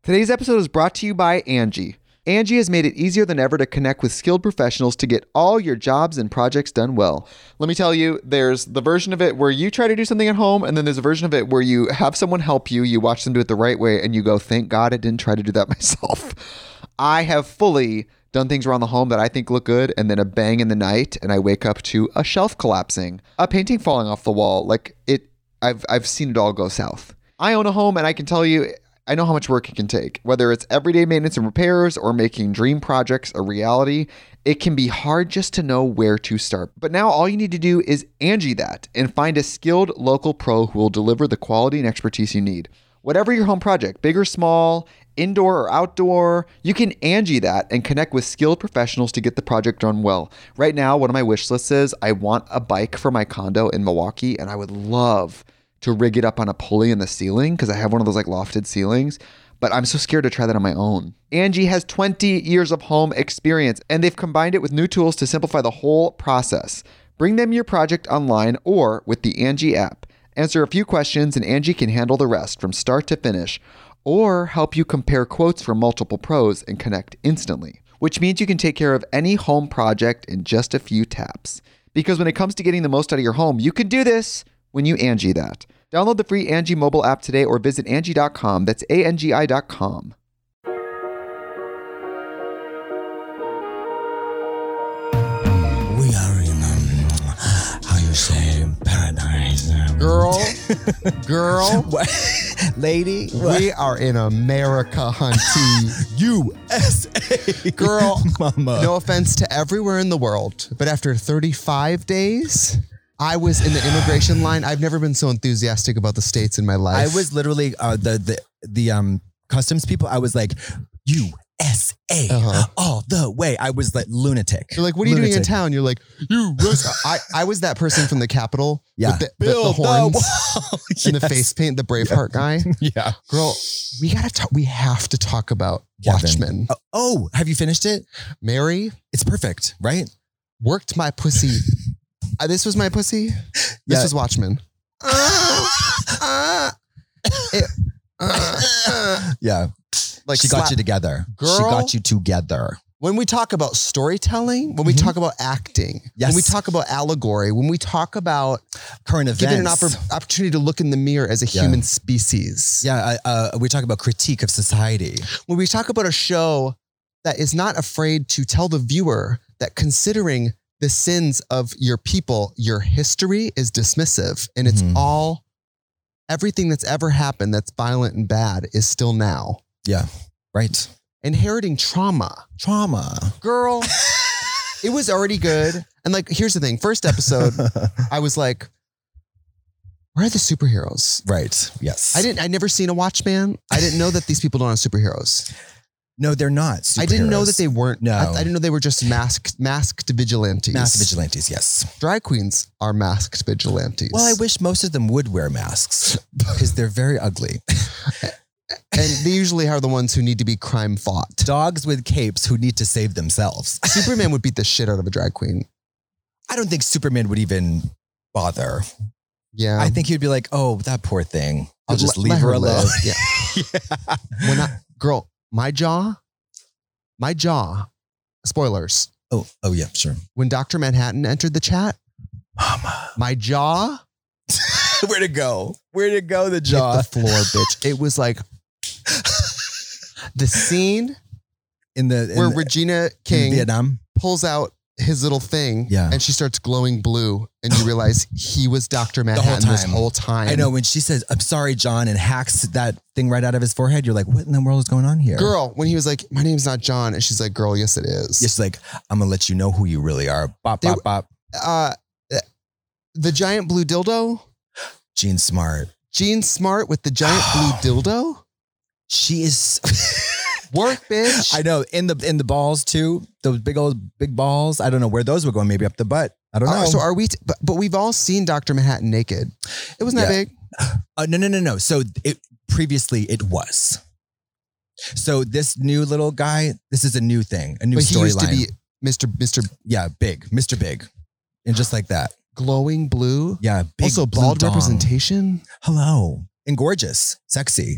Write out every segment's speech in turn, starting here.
Today's episode is brought to you by Angie. Angie has made it easier than ever to connect with skilled professionals to get all your jobs and projects done well. Let me tell you, there's the version of it where you try to do something at home, and then there's a version of it where you have someone help you, you watch them do it the right way, and you go, thank God I didn't try to do that myself. I have fully done things around the home that I think look good, and then a bang in the night, and I wake up to a shelf collapsing, a painting falling off the wall. I've seen it all go south. I own a home, and I can tell you, I know how much work it can take. Whether it's everyday maintenance and repairs or making dream projects a reality, it can be hard just to know where to start. But now all you need to do is Angie that and find a skilled local pro who will deliver the quality and expertise you need. Whatever your home project, big or small, indoor or outdoor, you can Angie that and connect with skilled professionals to get the project done well. Right now, one of my wish lists is I want a bike for my condo in Milwaukee, and I would love to rig it up on a pulley in the ceiling because I have one of those like lofted ceilings, but I'm so scared to try that on my own. Angie has 20 years of home experience, and they've combined it with new tools to simplify the whole process. Bring them your project online or with the Angie app. Answer a few questions and Angie can handle the rest from start to finish, or help you compare quotes from multiple pros and connect instantly, which means you can take care of any home project in just a few taps. Because when it comes to getting the most out of your home, you can do this when you Angie that. Download the free Angie mobile app today or visit Angie.com. That's ANGI.com. We are in, how you say, paradise. Girl, What? Lady? we are in America, hunty. USA. Girl, Mama. no offense to everywhere in the world, but after 35 days, I was in the immigration line. I've never been so enthusiastic about the States in my life. I was literally, the customs people, I was like, USA all the way. I was like lunatic. You're like, what are you doing in town? You're like, I was that person from the Capitol with the horns and the face paint, the Braveheart guy. Yeah. Girl, we have to talk about Watchmen. Oh, have you finished it? Mary It's perfect, right? worked my pussy. This was my pussy. This was Watchmen. Yeah. Like She got you together. Girl. She got you together. When we talk about storytelling, when we talk about acting, Yes. when we talk about allegory, when we talk about Current events. giving an opportunity to look in the mirror as a human species. Yeah, we talk about critique of society. When we talk about a show that is not afraid to tell the viewer that considering the sins of your people, your history is dismissive, and it's all, everything that's ever happened that's violent and bad is still now. Yeah, right. Inheriting trauma. Girl, it was already good. And like, here's the thing. First episode, I was like, where are the superheroes? Right, yes. I never seen a Watchman. I didn't know that these people don't have superheroes. No, they're not superheroes. I didn't know that they weren't. No. I didn't know they were just masked vigilantes. Masked vigilantes, yes. Drag queens are masked vigilantes. Well, I wish most of them would wear masks because they're very ugly. And they usually are the ones who need to be crime fought. Dogs with capes who need to save themselves. Superman would beat the shit out of a drag queen. I don't think Superman would even bother. Yeah. I think he'd be like, oh, that poor thing. I'll just leave Let her alone. live. Yeah. Girl, my jaw, spoilers. Oh, yeah, sure. When Dr. Manhattan entered the chat, Mama. my jaw Where'd it go? The jaw? hit the floor, bitch. It was like the scene where Regina King in Vietnam pulls out his little thing and she starts glowing blue and you realize he was Dr. Manhattan this whole time. I know when she says, I'm sorry, John, and hacks that thing right out of his forehead, you're like, what in the world is going on here? Girl, when he was like, my name's not John. And she's like, girl, yes, it is. She's like, I'm going to let you know who you really are. Bop, bop, bop. The giant blue dildo. Jean Smart with the giant blue dildo. She is work, bitch. I know in the balls too. Those big balls. I don't know where those were going. Maybe up the butt. I don't know. So are we? But we've all seen Dr. Manhattan naked. It wasn't that big. No. So previously it was. So this new little guy. This is a new thing. A new storyline. He used to be Mr. Yeah, big, Mr. Big, and just like that. Glowing blue. Yeah. Big also bald representation. Hello. And gorgeous. Sexy.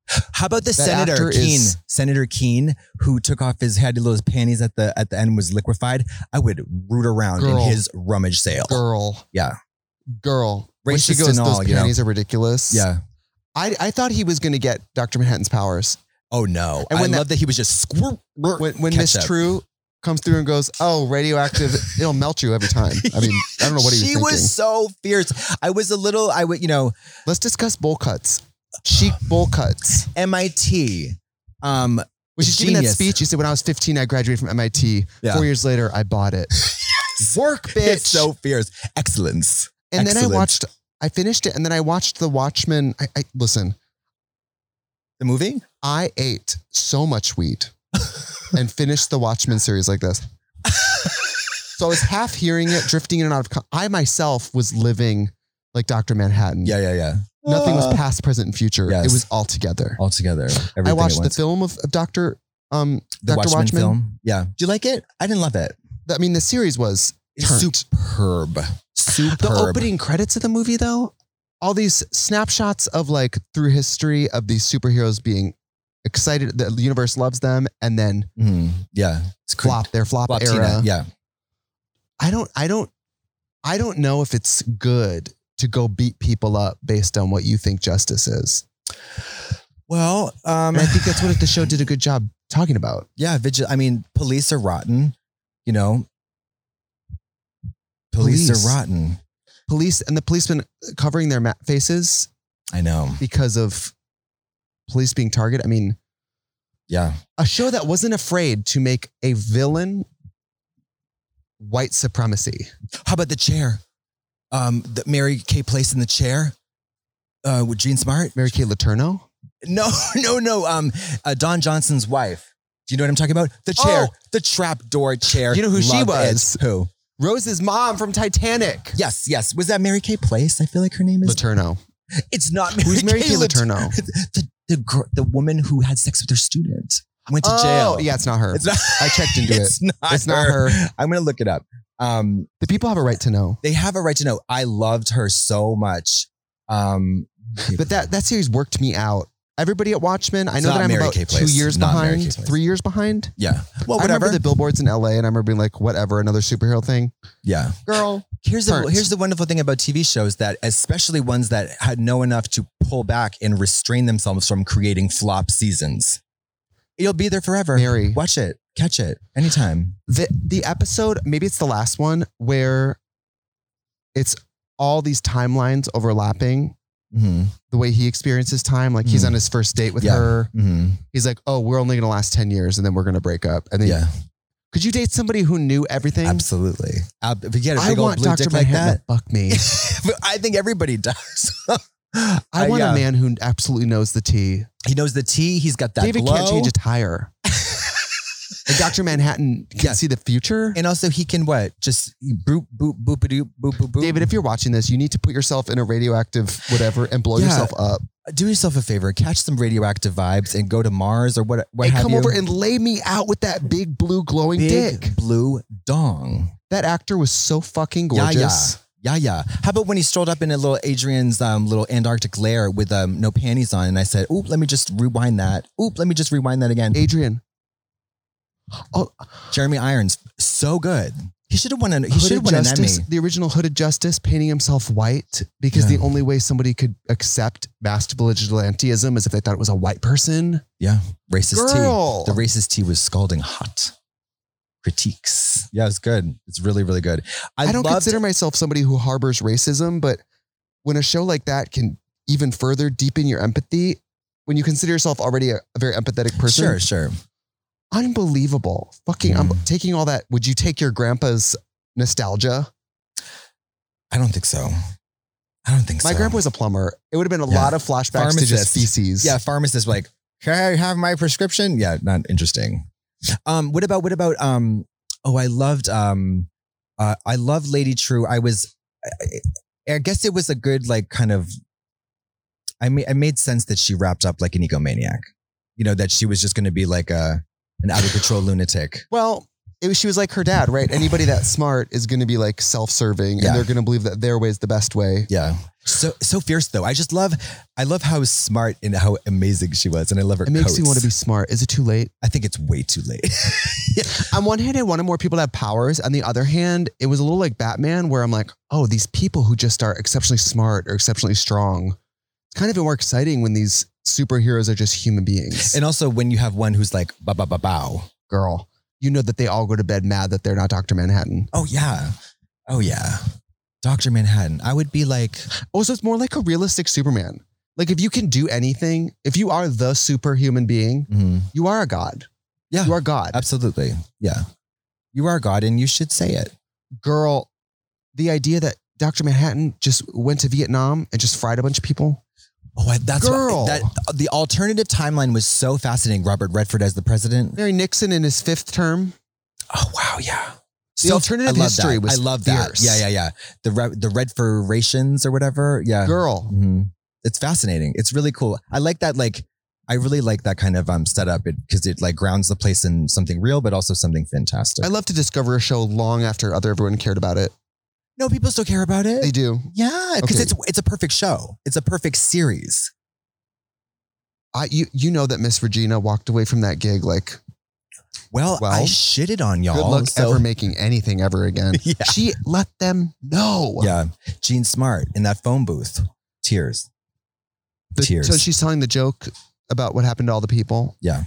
How about the That Senator actor Keene? is- Senator Keene, who took off his had little panties at the end, was liquefied. I would root around in Girl. his rummage sale. Girl. Yeah. When she Racist goes, and all, those you know? panties are ridiculous. Yeah. I thought he was going to get Dr. Manhattan's powers. Oh no. And I when love that he was just squirt. When Miss ketchup. True comes through and goes, oh, radioactive, it'll melt you every time. I mean, I don't know what he was She thinking. was so fierce. Let's discuss bowl cuts. Cheek bowl cuts. MIT. When she's giving that Genius. speech, she said, when I was 15, I graduated from MIT. Yeah. 4 years later, I bought it. Work, bitch. It's so fierce. Excellence. And then Excellence. I finished it, and then I watched The Watchmen. Listen, The movie? I ate so much weed and finished the Watchmen series like this. So I was half hearing it, drifting in and out of. I myself was living like Dr. Manhattan. Yeah. Nothing was past, present, and future. Yes. It was all together. All together. Everything I watched at the once. film of Dr. The Dr. Watchmen film. Yeah. Do you like it? I didn't love it. I mean, the series was turned. Superb. The opening credits of the movie, though, all these snapshots of like through history of these superheroes being excited, the universe loves them, and then Yeah. It's their flop era. Tina. Yeah. I don't know if it's good to go beat people up based on what you think justice is. Well, And I think that's what the show did a good job talking about. yeah, police are rotten, you know. Police Police. are rotten. Police and the policemen covering their faces I know. because of police being targeted. I mean, Yeah. a show that wasn't afraid to make a villain white supremacy. How about the chair? The Mary Kay Place in the chair with Jean Smart. Mary Kay Letourneau? No. Don Johnson's wife. Do you know what I'm talking about? The chair, Oh. the trap door chair. You know who she Love was? it. Who? Rose's mom from Titanic. Yes. Was that Mary Kay Place? I feel like her name is. Letourneau. It's not Mary Who's Mary Kay Kay Letourneau? The woman who had sex with her student went to jail. Yeah, it's not her. It's not. I checked into it. It's not her. her. I'm gonna look it up. The people have a right to know. They have a right to know. I loved her so much. But that series worked me out. Everybody at Watchmen, I know not that I'm Mary about Kay 2 Place. years Not Mary Kay behind, Place. 3 years behind. Yeah. Well, I whatever. remember the billboards in LA and I remember being like, whatever, another superhero thing. Yeah. Girl. Here's Turns. the wonderful thing about TV shows that, especially ones that had know enough to pull back and restrain themselves from creating flop seasons. It'll be there forever. Mary. Watch it. Catch it. Anytime. The episode, maybe it's the last one, where it's all these timelines overlapping. Mm-hmm. The way he experiences time, like he's on his first date with Yeah. her. Mm-hmm. He's like, oh, we're only going to last 10 years and then we're going to break up. And then, Yeah. could you date somebody who knew everything? Absolutely. If you get a I big old want blue Dr. dick like Manhattan that, to fuck me. I think everybody does. I want a man who absolutely knows the tea. He knows the tea. He's got that David glow. can't change a tire. And Dr. Manhattan can Yeah. see the future. And also he can what? Just boop, boop, boop-a-doop, boop, boop, boop. David, if you're watching this, you need to put yourself in a radioactive whatever and blow Yeah. yourself up. Do yourself a favor. Catch some radioactive vibes and go to Mars or what And have come you. over and lay me out with that big blue glowing Big dick. blue dong. That actor was so fucking gorgeous. Yeah. How about when he strolled up in a little Adrian's little Antarctic lair with no panties on, and I said, "Oop, let me just rewind that. Oop, let me just rewind that again." Adrian. Oh, Jeremy Irons, so good. He should have won an. He should Hooded have won an Emmy. Justice, the original Hooded Justice, painting himself white because Yeah. the only way somebody could accept masked vigilantism is if they thought it was a white person. Yeah, racist Girl. tea. The racist tea was scalding hot. Critiques. Yeah, it's good. It's really, really good. I don't consider myself somebody who harbors racism, but when a show like that can even further deepen your empathy, when you consider yourself already a very empathetic person, Sure. unbelievable. Fucking, I'm taking all that. Would you take your grandpa's nostalgia? I don't think so. My grandpa was a plumber. It would have been a Yeah. lot of flashbacks to just Pharmacist. feces. Yeah, pharmacist like, can I have my prescription? Yeah, not interesting. What about I loved Lady True. I guess it was a good kind of it made sense that she wrapped up like an egomaniac. You know, that she was just going to be like an out of control lunatic. Well, She was like her dad, right? Anybody that's smart is going to be like self-serving and they're going to believe that their way is the best way. Yeah. So fierce though. I love how smart and how amazing she was. And I love her. It makes you want to be smart. Is it too late? I think it's way too late. Yeah. On one hand, I wanted more people to have powers. On the other hand, it was a little like Batman where I'm like, oh, these people who just are exceptionally smart or exceptionally strong. It's kind of more exciting when these superheroes are just human beings. And also when you have one who's like, bow. Girl, you know that they all go to bed mad that they're not Dr. Manhattan. Oh yeah. Dr. Manhattan. I would be like... Oh, so it's more like a realistic Superman. Like if you can do anything, if you are the superhuman being, you are a god. Yeah. You are God. Absolutely. Yeah. You are God and you should say it. Girl, the idea that Dr. Manhattan just went to Vietnam and just fried a bunch of people. Oh, the alternative timeline was so fascinating. Robert Redford as the president. Mary Nixon in his 5th term. Oh, wow. Yeah. The alternative history was I love that. fierce. Yeah. The Redfurations or whatever. Yeah. Girl. Mm-hmm. It's fascinating. It's really cool. I like that. Like, I really like that kind of setup because it like grounds the place in something real, but also something fantastic. I love to discover a show long after everyone cared about it. No, people still care about it. They do. Yeah, because it's a perfect show. It's a perfect series. You know that Miss Regina walked away from that gig like... Well, I shitted on y'all. Good luck ever making anything ever again. Yeah. She let them know. Yeah. Jean Smart in that phone booth. Tears. Tears. So she's telling the joke about what happened to all the people. Yeah.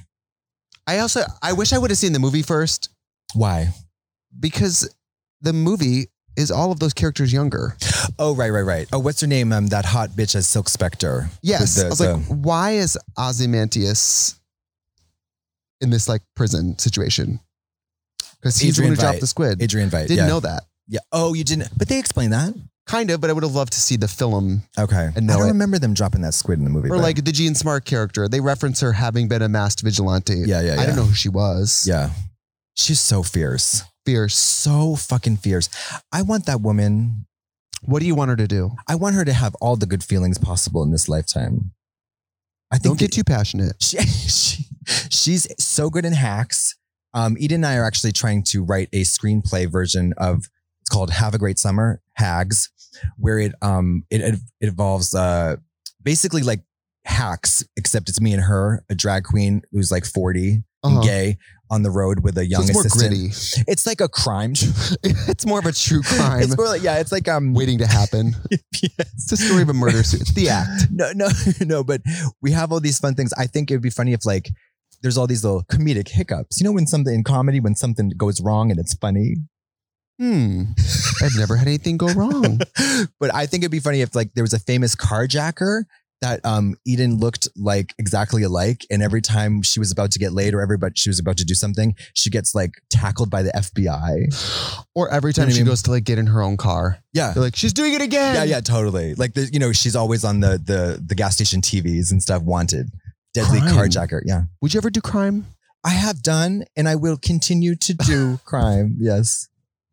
I wish I would have seen the movie first. Why? Because the movie is all of those characters younger. Oh, right. Oh, what's her name? That hot bitch as Silk Spectre. Yes. I was like, why is Ozymandias in this like prison situation? Because he's the one who dropped the squid. Adrian Veidt. Didn't know that. Yeah. Oh, you didn't. But they explained that. Kind of, but I would have loved to see the film. Okay. And I don't remember them dropping that squid in the movie. Or like the Jean Smart character. They reference her having been a masked vigilante. Yeah. I don't know who she was. Yeah. She's so fierce. Fierce. So fucking fierce. I want that woman. What do you want her to do? I want her to have all the good feelings possible in this lifetime. Don't get too passionate. She's so good in Hacks. Eden and I are actually trying to write a screenplay version of, it's called Have a Great Summer, Hags, where it involves basically like Hacks, except it's me and her, a drag queen who's like 40 and gay on the road with a young assistant. More gritty. It's like a crime. It's more of a true crime. It's more like, it's like waiting to happen. Yes. It's the story of a murder suit. It's the act. No, but we have all these fun things. I think it would be funny if like there's all these little comedic hiccups. You know, when something in comedy, when something goes wrong and it's funny. I've never had anything go wrong. But I think it'd be funny if like there was a famous carjacker that Eden looked like exactly alike, and every time she was about to get laid or she was about to do something, she gets like tackled by the FBI. Or every time she goes to like get in her own car. Yeah. They're like, she's doing it again. Yeah, totally. Like, she's always on the gas station TVs and stuff, wanted. Deadly carjacker. Yeah. Would you ever do crime? I have done, and I will continue to do crime. Yes.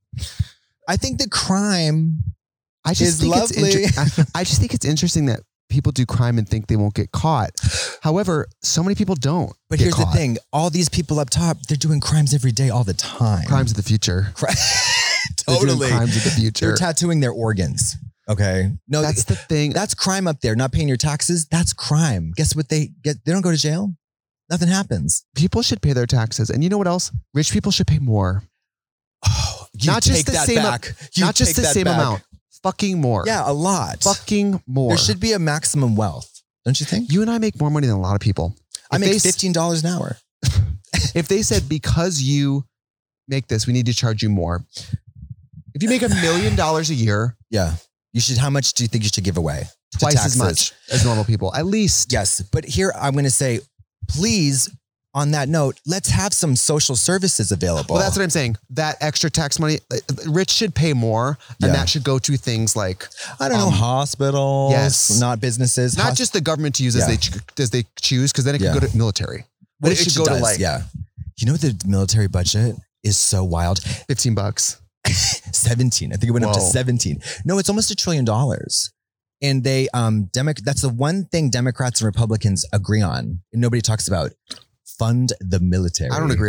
I think the crime is lovely. I just think it's interesting that people do crime and think they won't get caught. However, so many people don't. But here's the thing. All these people up top, they're doing crimes every day, all the time. Crimes of the future. Totally. Crimes of the future. They're tattooing their organs. Okay. No, that's the thing. That's crime up there. Not paying your taxes. That's crime. Guess what they get? They don't go to jail. Nothing happens. People should pay their taxes. And you know what else? Rich people should pay more. Oh, not just the same amount. Fucking more. Yeah, a lot. Fucking more. There should be a maximum wealth. Don't you think? You and I make more money than a lot of people. I make $15 an hour. If they said, because you make this, we need to charge you more. If you make $1 million a year. Yeah. You should. How much do you think you should give away? Twice as much as normal people, at least. Yes. But here I'm going to say, please, on that note, let's have some social services available. Well, that's what I'm saying. That extra tax money, rich should pay more, and that should go to things like, I don't know, hospitals, yes, not businesses, not just the government to use as they choose, because then it could go to military. But it should go to like, you know, the military budget is so wild. $15. 17. I think it went up to 17. No, it's almost $1 trillion. And they, that's the one thing Democrats and Republicans agree on, and nobody talks about. Fund the military. I don't agree on it.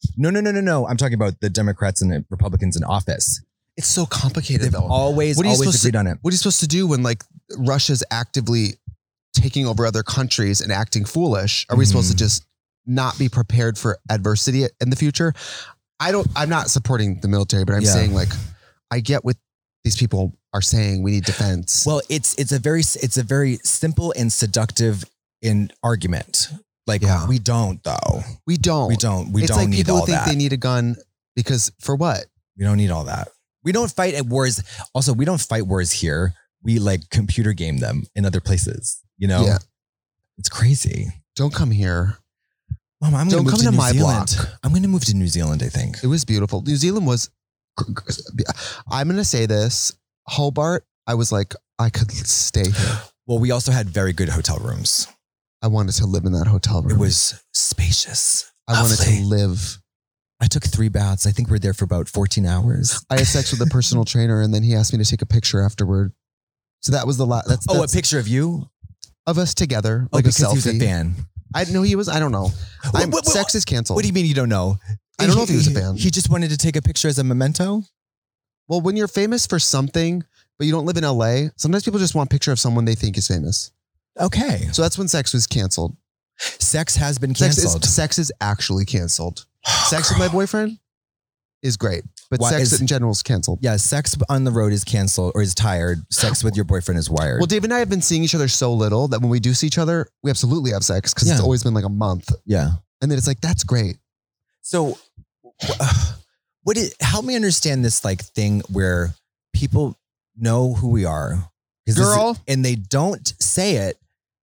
No. I'm talking about the Democrats and the Republicans in office. It's so complicated They've though. always agreed on it. What are you supposed to do when like Russia's actively taking over other countries and acting foolish? Are we supposed to just not be prepared for adversity in the future? I'm not supporting the military, but I'm saying like, I get what these people are saying. We need defense. Well, it's a very simple and seductive argument. Like we don't though. We don't it's like need people all think that. They need a gun because for what? We don't need all that. We don't fight at wars. Also, we don't fight wars here. We like computer game them in other places. You know, it's crazy. Don't come here. Mom, I'm going to move to my New Zealand. block. I'm going to move to New Zealand, I think. It was beautiful. New Zealand was, I'm going to say this, Hobart, I was like, I could stay here. Well, we also had very good hotel rooms. I wanted to live in that hotel room. It was spacious. I wanted to live. I took 3 baths. I think we're there for about 14 hours. I had sex with a personal trainer and then he asked me to take a picture afterward. So that was the last. That's a picture of you? Of us together. Oh, like because a selfie. he was a fan. I know he was. I don't know. Sex is canceled. What do you mean you don't know? I don't know if he was a fan. He just wanted to take a picture as a memento? Well, when you're famous for something, but you don't live in LA, sometimes people just want a picture of someone they think is famous. Okay. So that's when sex was canceled. Sex has been canceled. Sex is actually canceled. Sex with my boyfriend is great, but sex in general is canceled. Yeah, sex on the road is canceled or is tired. Sex with your boyfriend is wired. Well, Dave and I have been seeing each other so little that when we do see each other, we absolutely have sex because it's always been like a month. Yeah. And then it's like, that's great. So help me understand this like thing where people know who we are. Girl. And they don't say it.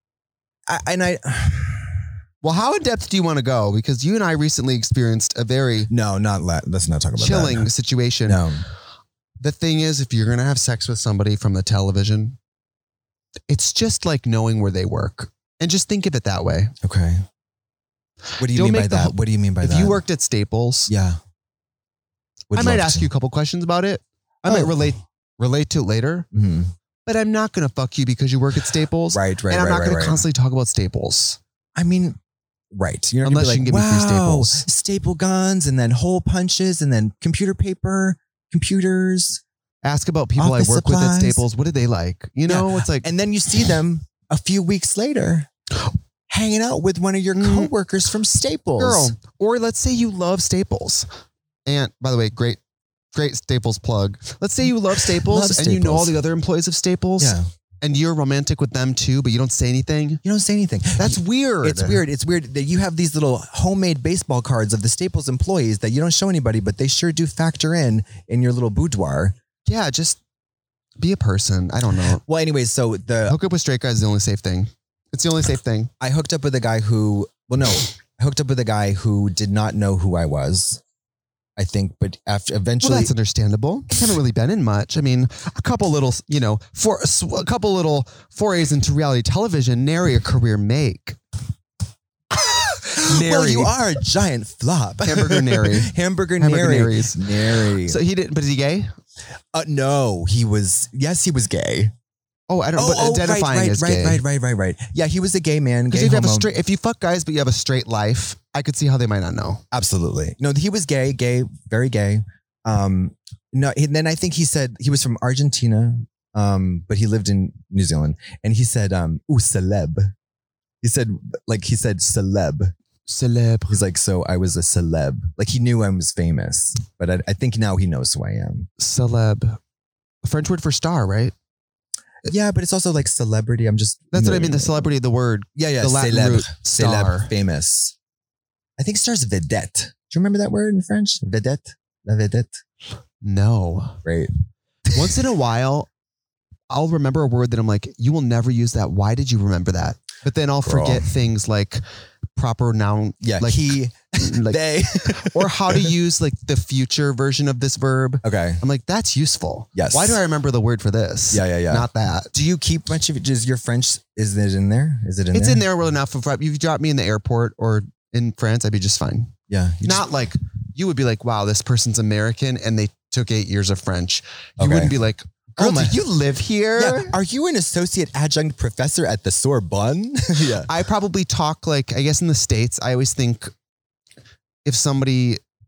Well, how in depth do you want to go? Because you and I recently experienced a very let's not talk about chilling situation. No. The thing is, if you're going to have sex with somebody from the television, it's just like knowing where they work. And just think of it that way. Okay. What do you mean by that? What do you mean by that? If you worked at Staples. Yeah. I might ask you a couple questions about it. I might relate to it later. Mm-hmm. But I'm not going to fuck you because you work at Staples. Right. And I'm not going to constantly talk about Staples. I mean, right. You're unless you can give me free Staples. Staple guns and then hole punches and then computer paper, computers. Ask about people I work with at Staples. What do they like? You know, it's like. And then you see them a few weeks later hanging out with one of your coworkers from Staples. Girl. Or let's say you love Staples. And by the way, great Staples plug. Let's say you love Staples and you know all the other employees of Staples. Yeah. And you're romantic with them too, but you don't say anything. You don't say anything. That's weird. It's weird. It's weird that you have these little homemade baseball cards of the Staples employees that you don't show anybody, but they sure do factor in your little boudoir. Yeah, just be a person. I don't know. Well, anyways, so hook up with straight guys is the only safe thing. It's the only safe thing. I hooked up with a guy who, I hooked up with a guy who did not know who I was. I think, but after eventually, well, that's understandable. You haven't really been in much. I mean, a couple little forays into reality television, nary a career make. Well, you are a giant flop. Hamburger nary. Hamburger naries. Nary. So he didn't, but is he gay? No, he was gay. Oh, I don't know, but identifying as gay. Right. Yeah, he was a gay man. Because if you fuck guys, but you have a straight life, I could see how they might not know. Absolutely. No, he was gay, very gay. Then I think he said he was from Argentina, but he lived in New Zealand. And he said, celeb. He said celeb. Celeb. He's like, so I was a celeb. Like he knew I was famous, but I think now he knows who I am. Celeb. A French word for star, right? Yeah, but it's also like celebrity. That's what I mean. The celebrity of the word. Yeah. The Latin root, star. Famous. I think star's vedette. Do you remember that word in French? Vedette? La vedette? No. Right. Once in a while, I'll remember a word that I'm like, you will never use that. Why did you remember that? But then I'll forget things like proper noun. Yeah. Like he, like, they. Or how to use like the future version of this verb. Okay. I'm like, that's useful. Yes. Why do I remember the word for this? Yeah. Not that. Do you keep much of it? Is your French, is it in there? It's in there well enough. If you dropped me in the airport or in France, I'd be just fine. Yeah. Not like you would be like, wow, this person's American and they took 8 years of French. You wouldn't be like, girl, do you live here? Yeah. Are you an associate adjunct professor at the Sorbonne? Yeah. I probably talk like, I guess in the States, I always think if somebody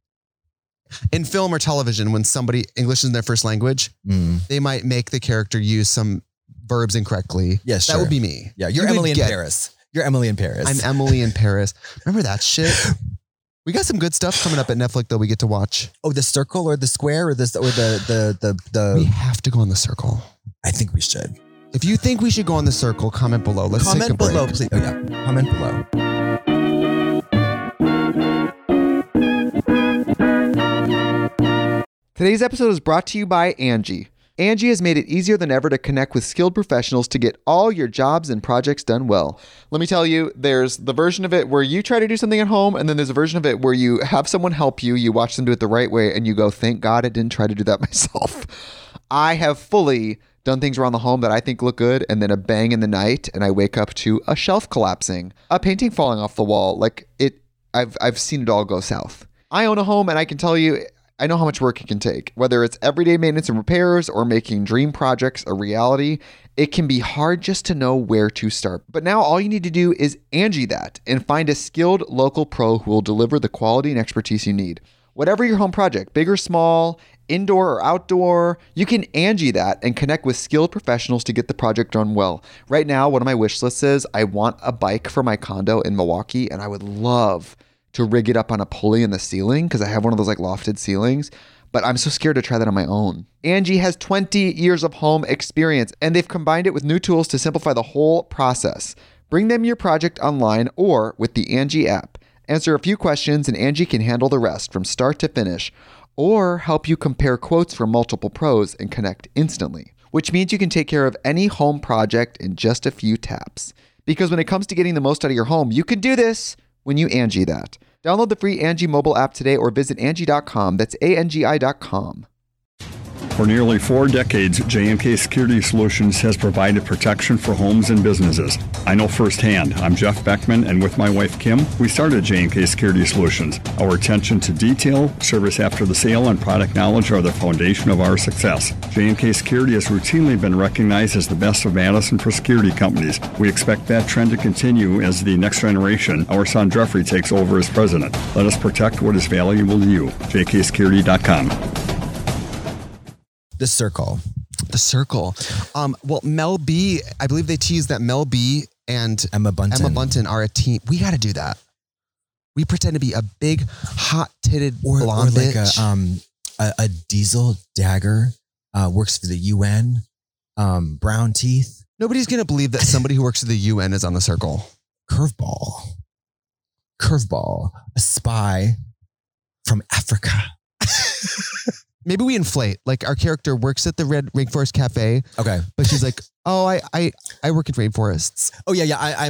In film or television, when somebody English is their first language, they might make the character use some verbs incorrectly. Yes, that would be me. Yeah, you're Emily in Paris. You're Emily in Paris. I'm Emily in Paris. Remember that shit? We got some good stuff coming up at Netflix that we get to watch. Oh, the circle or the square or the. We have to go on the circle. I think we should. If you think we should go on the circle, comment below. Let's take a break. Comment below, please. Oh yeah, comment below. Today's episode is brought to you by Angie. Angie has made it easier than ever to connect with skilled professionals to get all your jobs and projects done well. Let me tell you, there's the version of it where you try to do something at home, and then there's a version of it where you have someone help you, you watch them do it the right way, and you go, thank God I didn't try to do that myself. I have fully done things around the home that I think look good, and then a bang in the night, and I wake up to a shelf collapsing, a painting falling off the wall. I've seen it all go south. I own a home, and I can tell you, I know how much work it can take. Whether it's everyday maintenance and repairs or making dream projects a reality, it can be hard just to know where to start. But now all you need to do is Angie that and find a skilled local pro who will deliver the quality and expertise you need. Whatever your home project, big or small, indoor or outdoor, you can Angie that and connect with skilled professionals to get the project done well. Right now, one of my wish lists is I want a bike for my condo in Milwaukee, and I would love to rig it up on a pulley in the ceiling because I have one of those like lofted ceilings, but I'm so scared to try that on my own. Angie has 20 years of home experience, and they've combined it with new tools to simplify the whole process. Bring them your project online or with the Angie app. Answer a few questions and Angie can handle the rest from start to finish, or help you compare quotes from multiple pros and connect instantly, which means you can take care of any home project in just a few taps. Because when it comes to getting the most out of your home, you can do this when you Angie that. Download the free Angie mobile app today or visit Angie.com. That's ANGI.com. For nearly 4 decades, J&K Security Solutions has provided protection for homes and businesses. I know firsthand. I'm Jeff Beckman, and with my wife Kim, we started J&K Security Solutions. Our attention to detail, service after the sale, and product knowledge are the foundation of our success. J&K Security has routinely been recognized as the best of Madison for security companies. We expect that trend to continue as the next generation, our son Jeffrey, takes over as president. Let us protect what is valuable to you. JKSecurity.com. The circle. Well, Mel B, I believe they teased that Mel B and Emma Bunton are a team. We got to do that. We pretend to be a big, hot-titted blonde like bitch. a diesel dagger, works for the UN, brown teeth. Nobody's going to believe that somebody who works for the UN is on the circle. Curveball, a spy from Africa. Maybe we inflate. Like our character works at the Red Rainforest Cafe. Okay. But she's like, oh, I work in rainforests. Oh yeah. I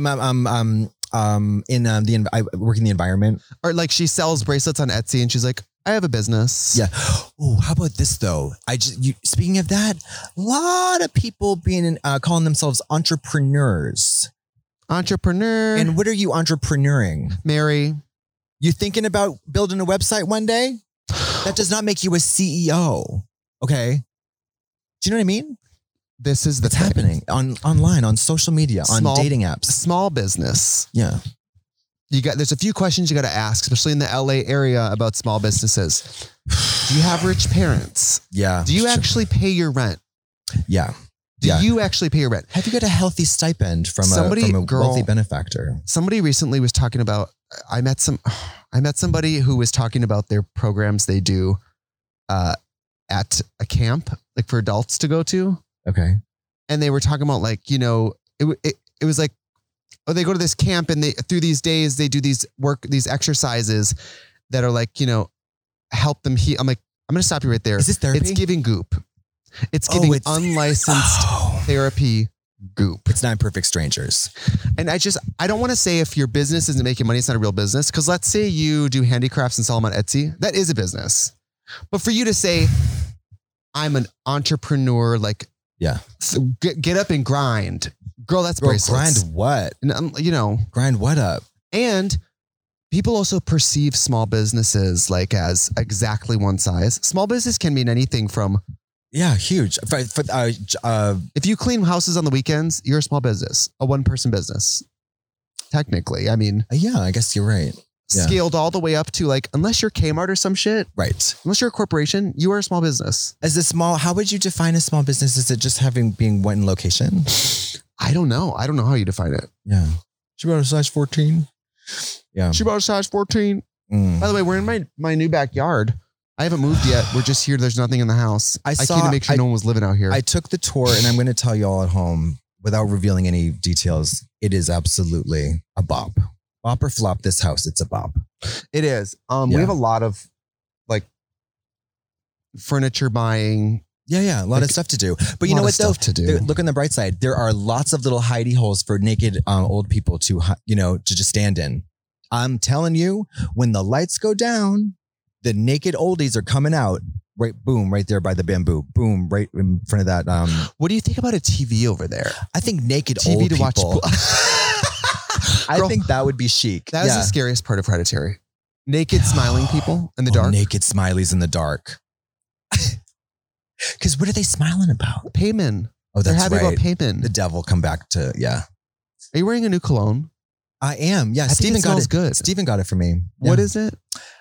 work in the environment. Or like she sells bracelets on Etsy and she's like, I have a business. Yeah. Oh, how about this though? Speaking of that, a lot of people calling themselves entrepreneurs. Entrepreneur. And what are you entrepreneuring? Mary. You thinking about building a website one day? That does not make you a CEO. Okay. Do you know what I mean? This is what's happening online, on social media, on dating apps. Small business. Yeah. There's a few questions you got to ask, especially in the LA area about small businesses. Do you have rich parents? Yeah. Do you actually pay your rent? Yeah. Do you actually pay your rent? Have you got a healthy stipend from a wealthy benefactor? Somebody recently was talking about, I met somebody who was talking about their programs they do at a camp, like for adults to go to. Okay. And they were talking about like, it was like, oh, they go to this camp and through these days, they do these exercises that are like, help them heal. I'm like, I'm going to stop you right there. Is this therapy? It's giving goop. It's giving unlicensed therapy goop. It's not perfect strangers. And I don't want to say if your business isn't making money, it's not a real business. Because let's say you do handicrafts and sell them on Etsy. That is a business. But for you to say, I'm an entrepreneur, like, yeah, get up and grind. Girl, that's bracelets. Grind what? Grind what up? And people also perceive small businesses like as exactly one size. Small business can mean anything from... Yeah, huge. If you clean houses on the weekends, you're a small business, a one-person business. Technically, I mean... Yeah, I guess you're right. Yeah. scaled all the way up to like, unless you're Kmart or some shit, Right. unless you're a corporation, you are a small business. As a small, how would you define a small business? Is it just being one location? I don't know. I don't know how you define it. Yeah. She bought a size 14. Yeah. She bought a size 14. Mm. By the way, we're in my new backyard. I haven't moved yet. We're just here. There's nothing in the house. I came to make sure no one was living out here. I took the tour, and I'm going to tell you all at home, without revealing any details, it is absolutely a bop. Bop or flop this house, it's a bop. It is. Yeah. We have a lot of like furniture buying. Yeah, a lot of stuff to do. But you know what though? To do. Look on the bright side. There are lots of little hidey holes for naked old people to just stand in. I'm telling you, when the lights go down, the naked oldies are coming out. Right, boom, right there by the bamboo. Boom, right in front of that. What do you think about a TV over there? I think naked TV old to watch. people. I Girl, think that would be chic. That is the scariest part of Hereditary. Naked smiling people in the dark. Naked smileys in the dark. Because what are they smiling about? Payment. Oh, They're that's happy right. about payment. The devil come back to, yeah. Are you wearing a new cologne? I am. Yeah, I think Steven it got smells it. good. Steven got it for me. What Yeah. is it?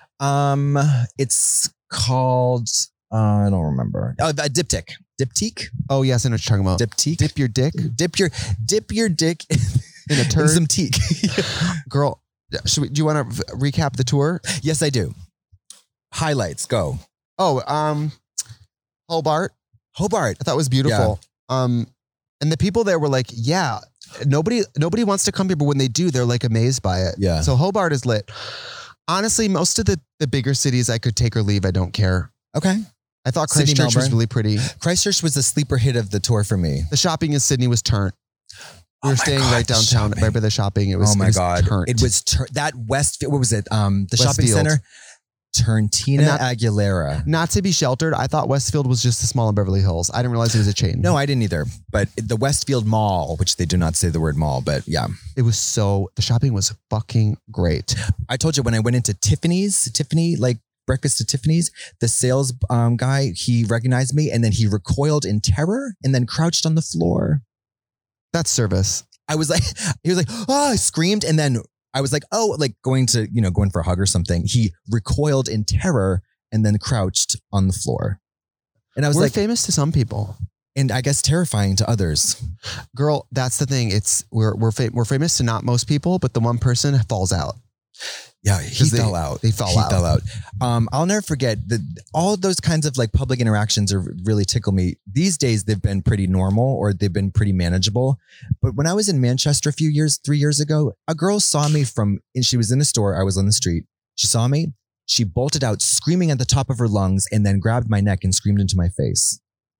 It's called, I don't remember. Oh, a diptyque. Diptyque? Oh, yes, I know what you're talking about. Diptyque? Dip your dick Dip your dick in a in turd. some teak. Girl, do you want to recap the tour? Yes, I do. Highlights, go. Oh, Hobart. Hobart. I thought it was beautiful. And the people there were like, yeah, nobody wants to come here, but when they do, they're like amazed by it. Yeah. So Hobart is lit. Honestly, most of the bigger cities I could take or leave. I don't care. Okay. I thought Sydney, Christchurch was Melbourne. really pretty. Christchurch was the sleeper hit of the tour for me. The shopping in Sydney was turnt. We were staying right the downtown, shopping. right by the shopping. It was, Oh my God. turnt. It was that what was it? The shopping Westfield. center? Turntina And not- Aguilera. Not to be sheltered. I thought Westfield was just the small in Beverly Hills. I didn't realize it was a chain. No, I didn't either. But the Westfield Mall, which they do not say the word mall, but yeah. It was the shopping was fucking great. I told you when I went into Tiffany, like breakfast at Tiffany's, the sales guy, he recognized me and then he recoiled in terror and then crouched on the floor. That's service. I was like, he was like, oh, I screamed. And then I was like, oh, like going for a hug or something. He recoiled in terror and then crouched on the floor. And I was We're like, famous to some people. and I guess terrifying to others. Girl, that's the thing. It's we're famous to not most people, but the one person falls out. Yeah, he 'Cause fell out. they fell He out. fell out. I'll never forget all of those kinds of like public interactions are really tickle me. These days they've been pretty normal or they've been pretty manageable. But when I was in Manchester 3 years ago, a girl saw me and she was in a store. I was on the street. She saw me. She bolted out screaming at the top of her lungs and then grabbed my neck and screamed into my face.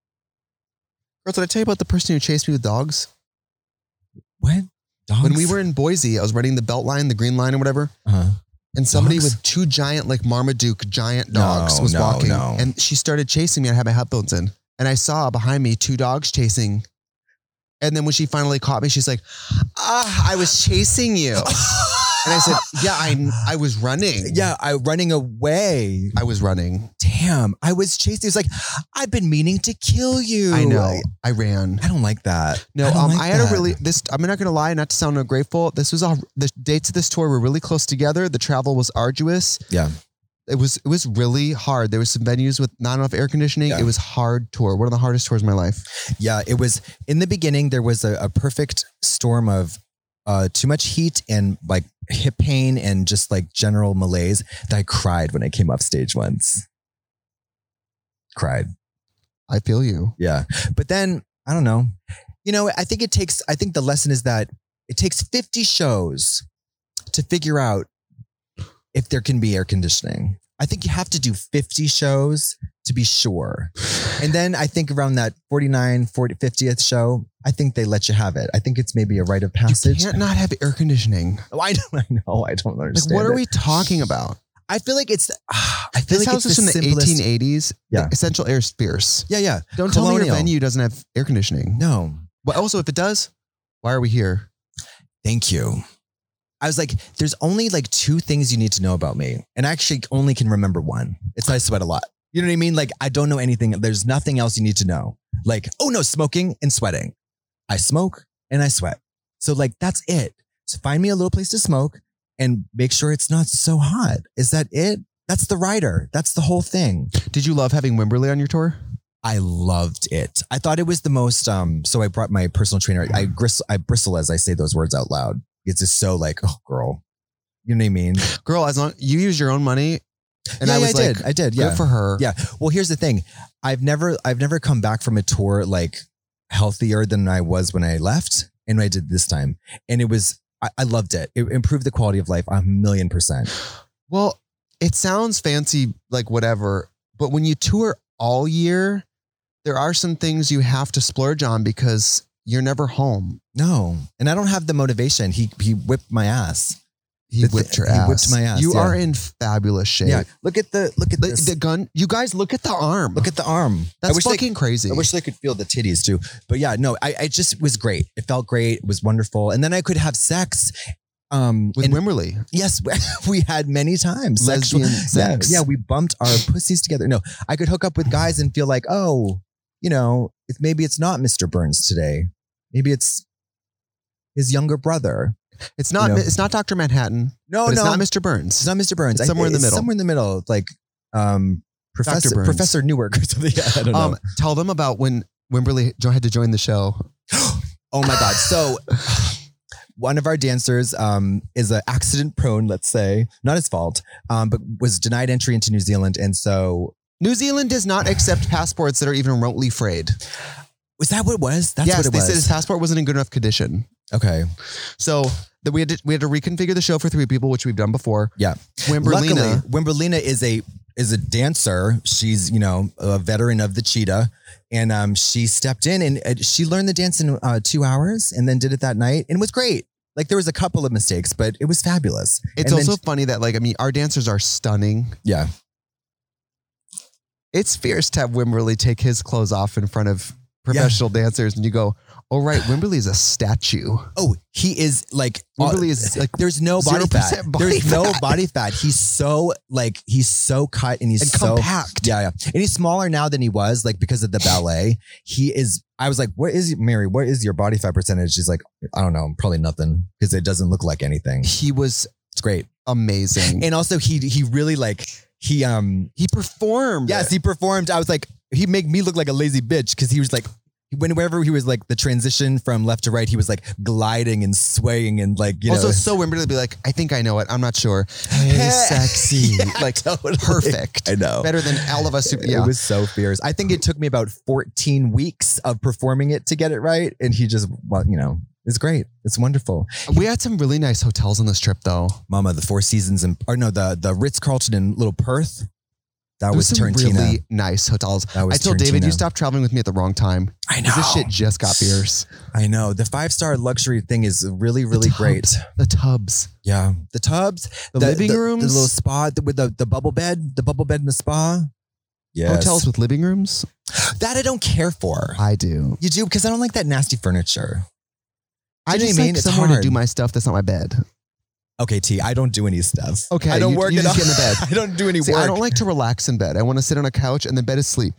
Girl, did I tell you about the person who chased me with dogs? What? Dogs? When we were in Boise, I was running the belt line, the green line or whatever. Uh-huh. And somebody Dogs? with two giant, like Marmaduke giant dogs was walking. No. And she started chasing me. I had my headphones in. And I saw behind me 2 dogs chasing. And then when she finally caught me, she's like, I was chasing you. And I said, yeah, I was running. Yeah, running away. I was running. Damn, I was chasing. He was like, I've been meaning to kill you. I know. I ran. I don't like that. No, I don't like I had that. I'm not going to lie, not to sound ungrateful. The dates of this tour were really close together. The travel was arduous. Yeah. It was really hard. There was some venues with not enough air conditioning. Yeah. It was hard tour. One of the hardest tours of my life. Yeah, it was in the beginning. There was a perfect storm of too much heat and like hip pain and just like general malaise that I cried when I came off stage once. Cried. I feel you. Yeah. But then I don't know. I think the lesson is that it takes 50 shows to figure out if there can be air conditioning. I think you have to do 50 shows to be sure. And then I think around that 50th show, I think they let you have it. I think it's maybe a rite of passage. You can't not have air conditioning. Oh, I know. I don't understand. Like, what are it. we talking about? I feel like it's. I feel This like house it's is from the simplest- 1880s. Yeah. Essential Air Spears. Yeah. Don't tell me your Colonial. venue doesn't have air conditioning. No. But also, if it does, why are we here? Thank you. I was like, there's only like 2 things you need to know about me. And I actually only can remember one. It's I sweat a lot. You know what I mean? Like, I don't know anything. There's nothing else you need to know. Like, oh no, smoking and sweating. I smoke and I sweat. So like, that's it. So find me a little place to smoke and make sure it's not so hot. Is that it? That's the rider. That's the whole thing. Did you love having Wimberley on your tour? I loved it. I thought it was the most, so I brought my personal trainer. I bristle as I say those words out loud. It's just so like, oh girl, you know what I mean? Girl, as long you use your own money. And I did. Yeah. Good for her. Yeah. Well, here's the thing. I've never come back from a tour like healthier than I was when I left and I did this time. And it was, I loved it. It improved the quality of life 1,000,000%. Well, it sounds fancy, like whatever, but when you tour all year, there are some things you have to splurge on because you're never home. No. And I don't have the motivation. He whipped my ass. He whipped your ass. He whipped my ass. You are in fabulous shape. Yeah. Look at this. The gun. You guys look at the arm. Look at the arm. That's fucking crazy. I wish they could feel the titties too. But yeah, no, I just was great. It felt great. It was wonderful. And then I could have sex. With Wimberley. Yes, we had many times. Lesbian sex. Yeah, we bumped our pussies together. No, I could hook up with guys and feel like, oh, you know, maybe it's not Mr. Burns today. Maybe it's his younger brother. It's not. You know? It's not Dr. Manhattan. No, it's not Mr. Burns. It's not Mr. Burns. It's somewhere in the middle. Somewhere in the middle, like Professor Newark or something. Yeah, I don't know. Tell them about when Wimberley had to join the show. Oh my God! So one of our dancers is an accident prone, let's say, not his fault, but was denied entry into New Zealand, and so New Zealand does not accept passports that are even remotely frayed. Was that what it was? That's yes, what it was. They said his passport wasn't in good enough condition. Okay. So we had to reconfigure the show for 3 people, which we've done before. Yeah. Wimberlina is a dancer. She's, you know, a veteran of the Cheetah. And she stepped in and she learned the dance in 2 hours and then did it that night. And it was great. Like there was a couple of mistakes, but it was fabulous. It's also funny that like, I mean, our dancers are stunning. Yeah. It's fierce to have Wimberley take his clothes off in front of professional dancers and you go, oh, right. Wimberley is a statue. Oh, he is like, Wimberley is like, there's no body fat. No body fat. He's so cut and he's so compact. Yeah. And he's smaller now than he was like because of the ballet. I was like, Mary, what is your body fat percentage? She's like, I don't know, probably nothing because it doesn't look like anything. It's great. Amazing. And also he really like, he performed. Yes, he performed. I was like, he made me look like a lazy bitch because he was like, whenever he was like the transition from left to right, he was like gliding and swaying and like, you know. Also, so Wimberley be like, I think I know it. I'm not sure. Hey, sexy. Yeah, like totally. Perfect. I know. Better than all of us. Yeah. It was so fierce. I think it took me about 14 weeks of performing it to get it right. And he just, well, you know, it's great. It's wonderful. We had some really nice hotels on this trip though. Mama, the Four Seasons the Ritz-Carlton in Little Perth. That was Tarantina. Really nice hotels. I told David, you stopped traveling with me at the wrong time. I know. This shit just got fierce. I know. The 5-star luxury thing is really, really great. The tubs. Yeah. The tubs. The living rooms. The little spa with the bubble bed. The bubble bed in the spa. Yes. Hotels with living rooms. That I don't care for. I do. You do? Because I don't like that nasty furniture. I just like somewhere to do my stuff that's not my bed. Okay, T, I don't do any stuff. Okay, I don't work you at all. Just get in the bed. I don't do any work. I don't like to relax in bed. I want to sit on a couch and then bed is sleep.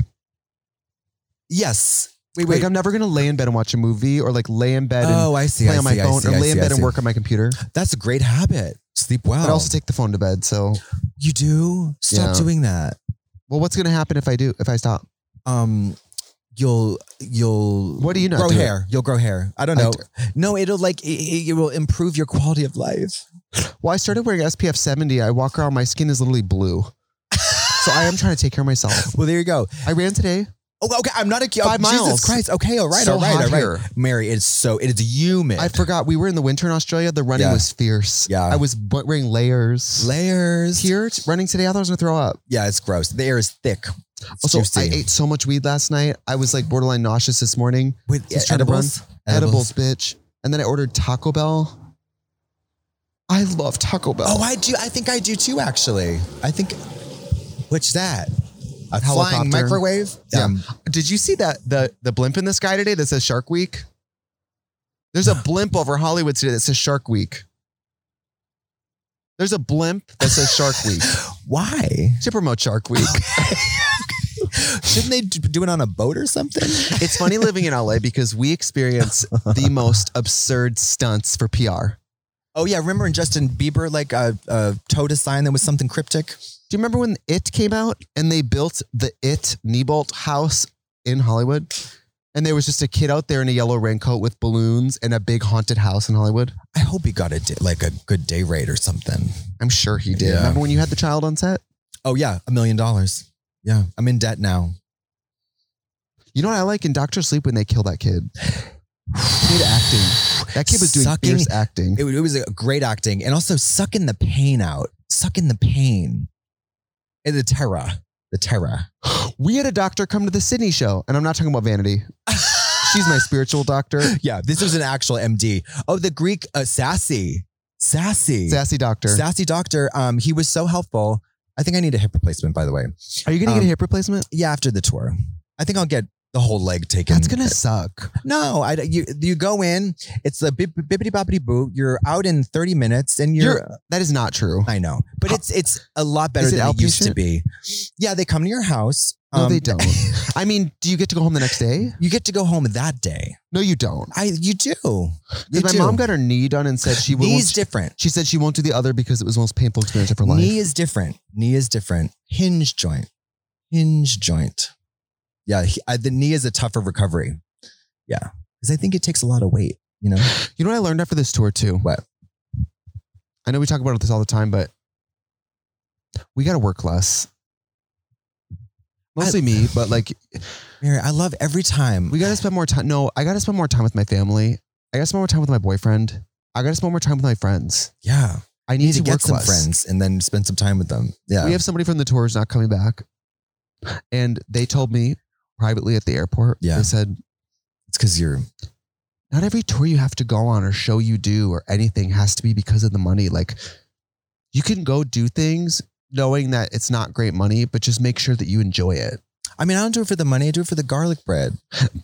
Yes. Wait. Like I'm never going to lay in bed and watch a movie or like lay in bed and play on my phone or lay in bed and work on my computer. That's a great habit. Sleep well. But I also take the phone to bed, so. You do? Stop doing that. Well, what's going to happen if I stop? You'll what do you not grow do? Hair. You'll grow hair. I don't know. No, it'll like it will improve your quality of life. Well, I started wearing SPF 70. I walk around, my skin is literally blue. So I am trying to take care of myself. Well, there you go. I ran today. Oh, okay. I'm not a 5 miles. Jesus Christ. Okay, all right. Here. Mary, it is humid. I forgot we were in the winter in Australia. The running was fierce. Yeah. I was wearing layers. Here, running today, I thought I was going to throw up. Yeah, it's gross. The air is thick. Also, I ate so much weed last night. I was like borderline nauseous this morning. With edibles? Edibles, bitch. And then I ordered Taco Bell. I love Taco Bell. Oh, I do. I think I do too, actually. What's that? A helicopter. Flying microwave? Yeah. Did you see that the blimp in the sky today that says Shark Week? There's a blimp over Hollywood today that says Shark Week. There's a blimp that says Shark Week. Why? To promote Shark Week. Shouldn't they do it on a boat or something? It's funny living in LA because we experience the most absurd stunts for PR. Oh yeah, remember when Justin Bieber towed a sign that was something cryptic? Do you remember when It came out and they built the It Neibolt house in Hollywood? And there was just a kid out there in a yellow raincoat with balloons and a big haunted house in Hollywood. I hope he got a good day rate or something. I'm sure he did. Yeah. Remember when you had the child on set? Oh yeah, $1 million. Yeah, I'm in debt now. You know what I like in Dr. Sleep when they kill that kid? Kid acting. That kid was doing fierce acting. It was a great acting, and also sucking the pain out, sucking the pain, and the terror. We had a doctor come to the Sydney show, and I'm not talking about Vanity. She's my spiritual doctor. Yeah, this was an actual MD. Oh, the Greek Sassy doctor. He was so helpful. I think I need a hip replacement, by the way. Are you going to get a hip replacement? Yeah, after the tour. I think I'll get the whole leg taken. That's going to suck. No, you go in, it's a bippity boppity boo. You're out in 30 minutes and that is not true. I know, but it's a lot better than it used to be. Yeah, they come to your house. No, they don't. I mean, do you get to go home the next day? You get to go home that day. No, you don't. You do. Because my mom got her knee done and said she won't. Knee's different. She said she won't do the other because it was the most painful experience of her life. Knee is different. Hinge joint. Yeah, the knee is a tougher recovery. Yeah, because I think it takes a lot of weight, You know what I learned after this tour too? What? I know we talk about this all the time, but we got to work less. Mostly me, but Mary, I love every time. We got to spend more time. No, I got to spend more time with my family. I got to spend more time with my boyfriend. I got to spend more time with my friends. Yeah. I need to get work some less. friends and then spend some time with them. Yeah. We have somebody from the tour who's not coming back. And they told me privately at the airport, they said, it's because not every tour you have to go on or show you do or anything has to be because of the money. You can go do things knowing that it's not great money, but just make sure that you enjoy it. I mean, I don't do it for the money. I do it for the garlic bread.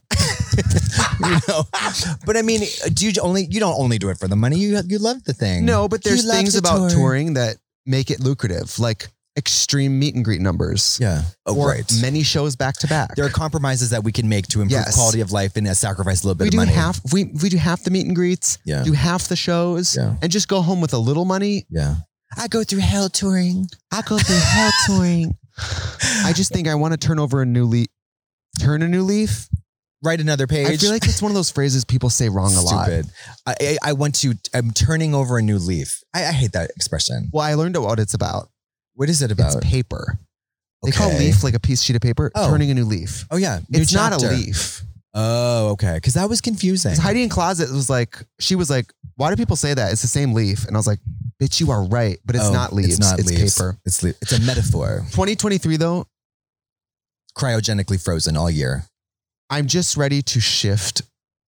But I mean, you don't only do it for the money. You love the thing. No, but there's things about touring that make it lucrative, like extreme meet and greet numbers. Yeah. Or many shows back to back. There are compromises that we can make to improve quality of life and sacrifice a little bit of money. We do half the meet and greets, do half the shows, and just go home with a little money. Yeah. I go through hell touring. I just think I want to turn a new leaf. Write another page. I feel like it's one of those phrases people say wrong a lot. I'm turning over a new leaf. I hate that expression. Well, I learned what it's about. What is it about? It's paper. They call leaf like a sheet of paper. Oh. Turning a new leaf. Oh yeah. It's not a leaf. Oh, okay. Because that was confusing. Heidi in Closet she was like, why do people say that? It's the same leaf. And I was like, bitch, you are right. But it's not leaves. It's paper. It's a metaphor. 2023 though. Cryogenically frozen all year. I'm just ready to shift.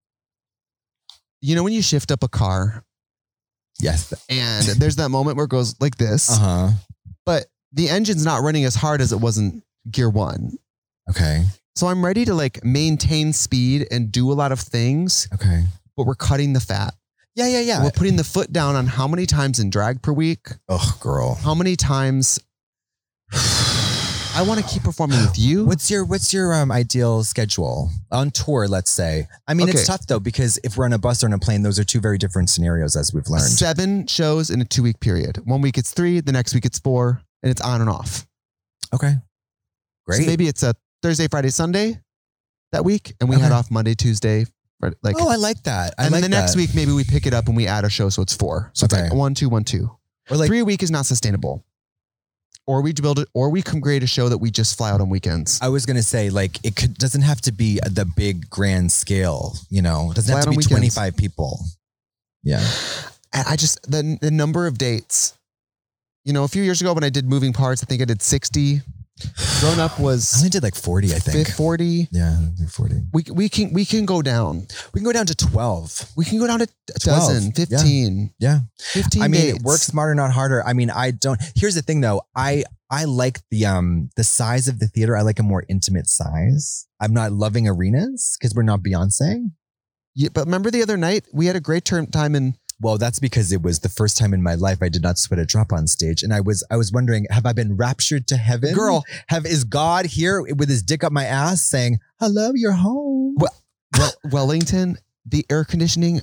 You know when you shift up a car? Yes. And there's that moment where it goes like this. Uh-huh. But the engine's not running as hard as it was in gear 1. Okay. So I'm ready to maintain speed and do a lot of things. Okay. But we're cutting the fat. Yeah. We're putting the foot down on how many times in drag per week. Oh, girl. How many times I want to keep performing with you. What's your ideal schedule on tour, let's say? I mean, It's tough though, because if we're on a bus or on a plane, those are two very different scenarios as we've learned. 7 shows in a 2-week period. 1 week it's 3, the next week it's 4, and it's on and off. Okay. Great. So maybe it's a Thursday, Friday, Sunday that week, and we head off Monday, Tuesday. Oh, I like that. And then the next week, maybe we pick it up and we add a show, so it's 4. So it's like 1, 2, 1, 2. Or 3 a week is not sustainable. Or we build it, or we can create a show that we just fly out on weekends. I was gonna say, doesn't have to be the big grand scale, It doesn't have to be 25 people. Yeah. I just the number of dates. A few years ago when I did Moving Parts, I think I did 60. Grown Up was I only did 40, I think. 40. Yeah, 40. We can go down. We can go down to 12. We can go down to a dozen, 15. Yeah. 15 I mean, dates. work smarter, not harder. I mean, here's the thing though. I like the size of the theater. I like a more intimate size. I'm not loving arenas because we're not Beyonce. Yeah, but remember the other night we had a great time in. Well, that's because it was the first time in my life I did not sweat a drop on stage. And I was wondering, have I been raptured to heaven? Girl. Is God here with his dick up my ass saying, hello, you're home? Well, Wellington, the air conditioning,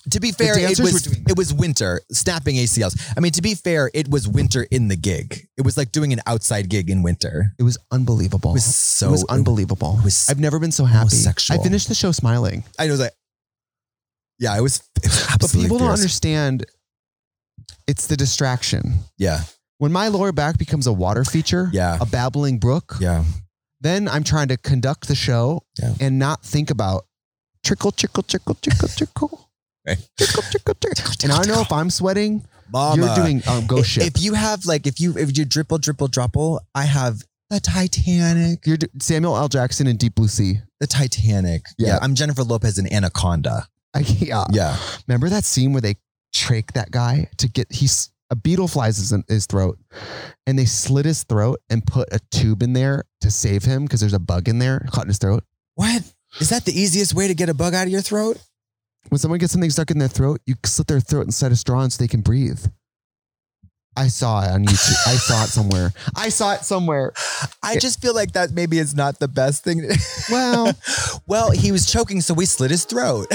To be fair, it dancers were doing was winter, snapping ACLs. I mean, to be fair, it was winter in the gig. It was like doing an outside gig in winter. It was unbelievable. It was unbelievable. I've never been so happy. homosexual. I finished the show smiling. I was like, yeah, it was absolutely But people don't fierce. understand. It's the distraction. Yeah, When my lower back becomes a water feature, Yeah. a babbling brook, yeah. then I'm trying to conduct the show Yeah. and not think about trickle, trickle, trickle, trickle, trickle. Right. Trickle, trickle, trickle. And I know if I'm sweating, Mama, you're doing ghost ship. If you have like, if you dripple, dripple, dropple, I have the Titanic. You're Samuel L. Jackson in Deep Blue Sea. The Titanic. Yeah. I'm Jennifer Lopez in Anaconda. Yeah. Yeah. Remember that scene where they trach that guy to get, a beetle flies in his throat and they slit his throat and put a tube in there to save him because there's a bug in there caught in his throat. What? Is that the easiest way to get a bug out of your throat? When someone gets something stuck in their throat, you slit their throat inside a straw so they can breathe. I saw it on YouTube. I saw it somewhere. I just feel like that maybe is not the best thing. Well, He was choking, so we slit his throat.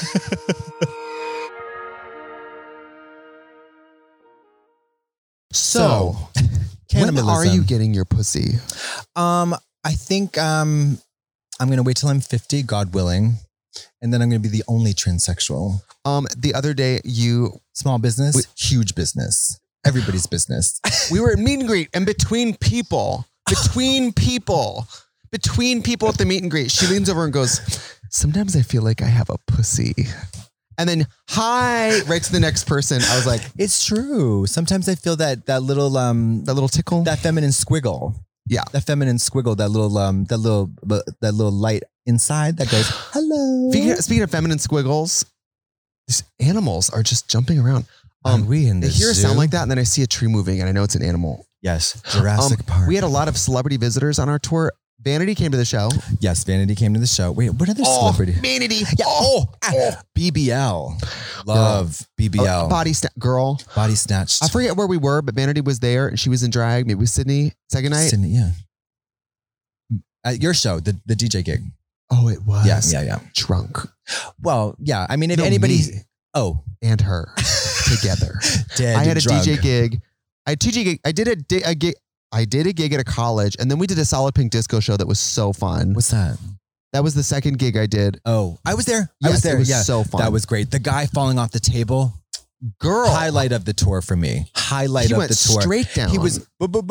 so when Cannibalism. are you getting your pussy? I think I'm gonna wait till I'm 50, God willing, and then I'm gonna be the only transsexual. The other day Small business, huge business, everybody's business. we were at meet and greet, and between people at the meet and greet, she leans over and goes, "Sometimes I feel like I have a pussy." And then, hi, right to the next person. I was like, It's true. Sometimes I feel that little that little tickle. that feminine squiggle. Yeah. That feminine squiggle, that little light inside that goes, hello. Speaking of feminine squiggles, these animals are just jumping around. Are we in I the hear a zoo? sound like that, and then I see a tree moving, and I know it's an animal. Yes. Jurassic Park. We had a lot of celebrity visitors on our tour. Vanity came to the show. Yes, Vanity came to the show. Wait, what other celebrity? Vanity. Yeah. BBL. Love BBL. Body girl. Body snatched. I forget where we were, but Vanity was there, and she was in drag. Maybe it was Sydney. Second night. Sydney, yeah. At your show, the DJ gig. Oh, it was. Yeah. Drunk. Well, yeah. I mean, if No, anybody. me and her together. Dead I had a drunk. DJ gig. I had 2 gig. I did a gig at a college, and then we did a Solid Pink disco show that was so fun. What's that? That was the second gig I did. Oh, I was there. Yes, I was there. it was yeah. so fun. That was great. The guy falling off the table. Girl. Highlight of the tour for me. Highlight He of went the tour. straight down. He was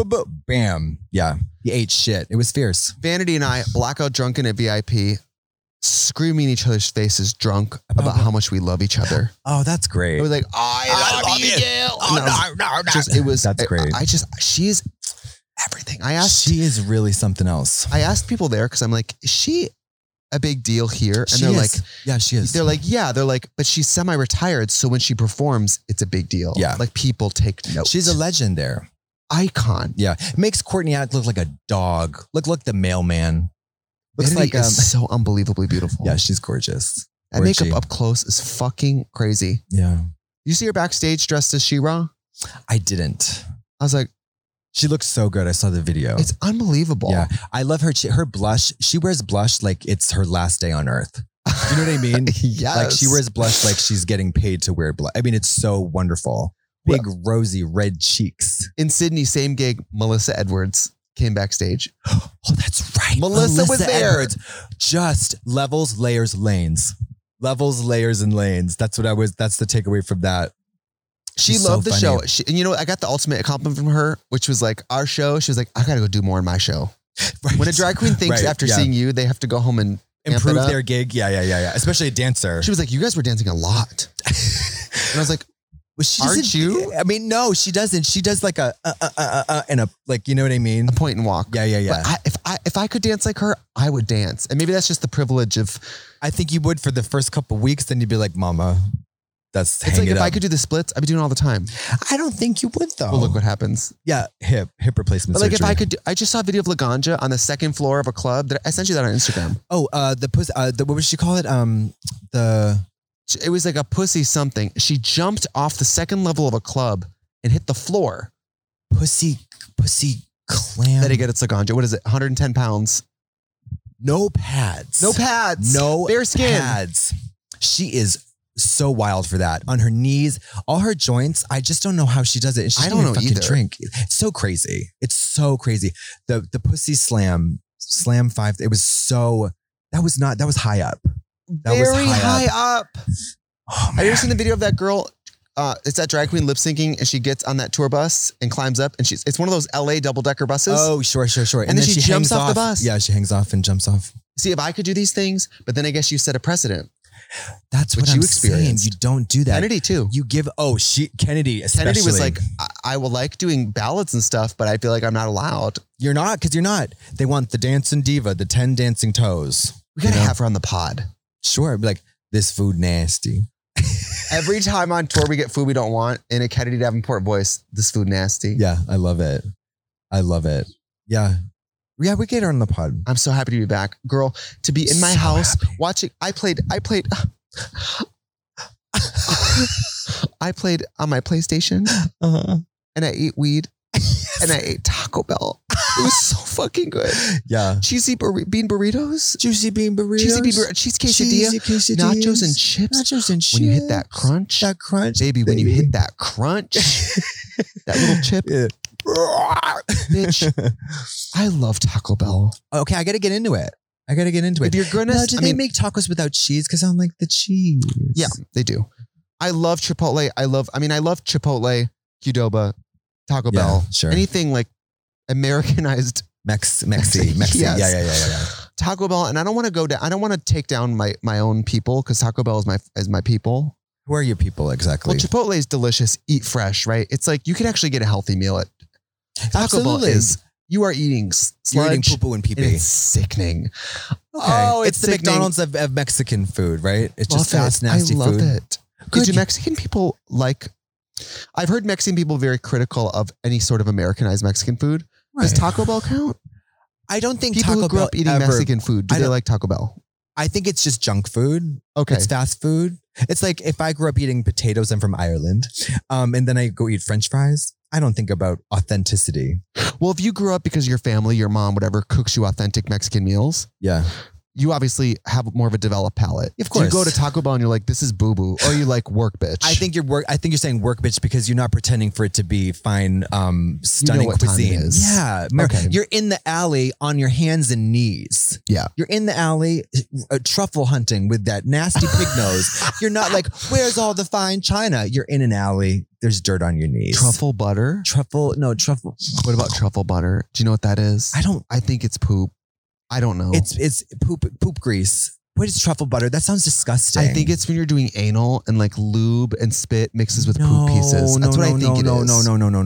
bam. Yeah. He ate shit. It was fierce. Vanity and I, blackout drunken at VIP, screaming in each other's faces drunk about how much we love each other. Oh, that's great. It was like, I love you, Jill. no. Just, it was, That's great. she is everything. She is really something else. I asked people there, because I'm like, is she a big deal here? And She they're is. like, yeah, she is. they're like, but she's semi-retired. So when she performs, it's a big deal. Yeah. Like people take note. She's a legend there. icon. Yeah. It makes Courtney Act look like a dog. Look the mailman. Looks Vanity like is so unbelievably beautiful. yeah, she's gorgeous. That Where'd makeup she? up close is fucking crazy. Yeah. You see her backstage dressed as She-Ra? I didn't. I was like, She looks so good. I saw the video. it's unbelievable. Yeah. I love her. Her blush. She wears blush like it's her last day on earth. You know what I mean? Yes. Like she wears blush like she's getting paid to wear blush. I mean, it's so wonderful. Big rosy red cheeks. In Sydney, same gig, Melissa Edwards came backstage. Oh, that's right. Melissa was there. Edwards. Just levels, layers, lanes. Levels, layers, and lanes. That's what that's the takeaway from that. She She's loved so the funny. show. And you know, I got the ultimate compliment from her, which was like, our show, she was like, I got to go do more in my show. Right. When a drag queen thinks Right, after yeah. seeing you, they have to go home and amp Improve it up. their gig. Yeah. Especially a dancer. She was like, you guys were dancing a lot. And I was like, Well, she Aren't doesn't- you? I mean, no, she doesn't. She does like a and a like, you know what I mean? a point and walk. Yeah. But if I could dance like her, I would dance. And maybe that's just the privilege of, I think you would for the first couple weeks. Then you'd be like, "Mama, that's it's hang like it if up." I could do the splits, I'd be doing it all the time. I don't think you would though. Well, look what happens. Yeah, hip replacement But like surgery. if I could, I just saw a video of Laganja on the second floor of a club. I sent you that on Instagram. Oh, what would she call it? It was like a pussy something. She jumped off the second level of a club and hit the floor. pussy clam. That he got at Laganja. What is it? 110 pounds. No pads. No pads. No bare skin. pads. She is so wild for that. On her knees, all her joints. I just don't know how she does it. And she I doesn't don't even know fucking either. drink. It's so crazy. It's so crazy. The pussy slam 5. It was that was high up. That was Very high up. Oh, Have you ever seen the video of that girl? It's that drag queen lip syncing, and she gets on that tour bus and climbs up, and it's one of those LA double-decker buses. Oh, sure. And then she jumps hangs off the bus. Yeah, she hangs off and jumps off. See, if I could do these things, but then I guess you set a precedent. That's Which what you I'm saying. experienced. You don't do that. Kennedy too. You give, Kennedy especially. Kennedy was like, I will like doing ballads and stuff, but I feel like I'm not allowed. You're not, because you're not. They want the dancing diva, the 10 dancing toes. We gotta have her on the pod. Sure, be like, this food nasty. Every time on tour we get food we don't want in a Kennedy Davenport voice, this food nasty. Yeah, I love it. Yeah. Yeah, we get her on the pod. I'm so happy to be back. Girl, to be in my So house happy. watching, I played I played on my PlayStation and I ate weed and I ate Taco Bell. It was so fucking good. Yeah. Cheesy bean burritos. Juicy bean burritos. Cheese quesadilla. Cheesy Nachos and chips. Nachos and chips. When you hit that crunch. Baby, when you hit that crunch, that little chip. Yeah. Bitch, I love Taco Bell. Okay, I got to get into it. If you're gonna, Now, do they make tacos without cheese? Because I don't like the cheese. Yeah, they do. I love Chipotle. I love Chipotle, Qdoba, Taco Yeah, Bell. sure. Anything like Americanized Mexi. Yes. Yeah. Taco Bell. And I don't want to go down. I don't want to take down my own people because Taco Bell is my people. Who are your people exactly? Well, Chipotle is delicious. Eat fresh, right? It's like you can actually get a healthy meal at Taco Bell. Absolutely. You are eating You're eating sludge. poo-poo and And pee-pee. it's sickening. Okay. Oh, it's the sickening. McDonald's of Mexican food, right? It's just Love fast, it. nasty I love food. it. Good. Do Mexican people like? I've heard Mexican people very critical of any sort of Americanized Mexican food. Does Right. Taco Bell count? I don't think People Taco who grew Bell up eating ever, Mexican food, do I they don't- like Taco Bell? I think it's just junk food. Okay. It's fast food. It's like if I grew up eating potatoes, I'm from Ireland, and then I go eat French fries. I don't think about authenticity. Well, if you grew up because your family, your mom, whatever, cooks you authentic Mexican meals, Yeah. you obviously have more of a developed palate. Of Do you go course. to Taco Bell and you're like, this is boo-boo, or you like work bitch. I think you're saying work bitch because you're not pretending for it to be fine, stunning what time it cuisine. is. Yeah. Okay. You're in the alley on your hands and knees. Yeah. You're in the alley truffle hunting with that nasty pig nose. You're not like, where's all the fine china? You're in an alley. There's dirt on your knees. Truffle butter? Truffle. What about truffle butter? Do you know what that is? I think it's poop. I don't know. It's poop grease. What is truffle butter? That sounds disgusting. I think it's when you're doing anal and like lube and spit mixes with poop pieces. That's what I think it is.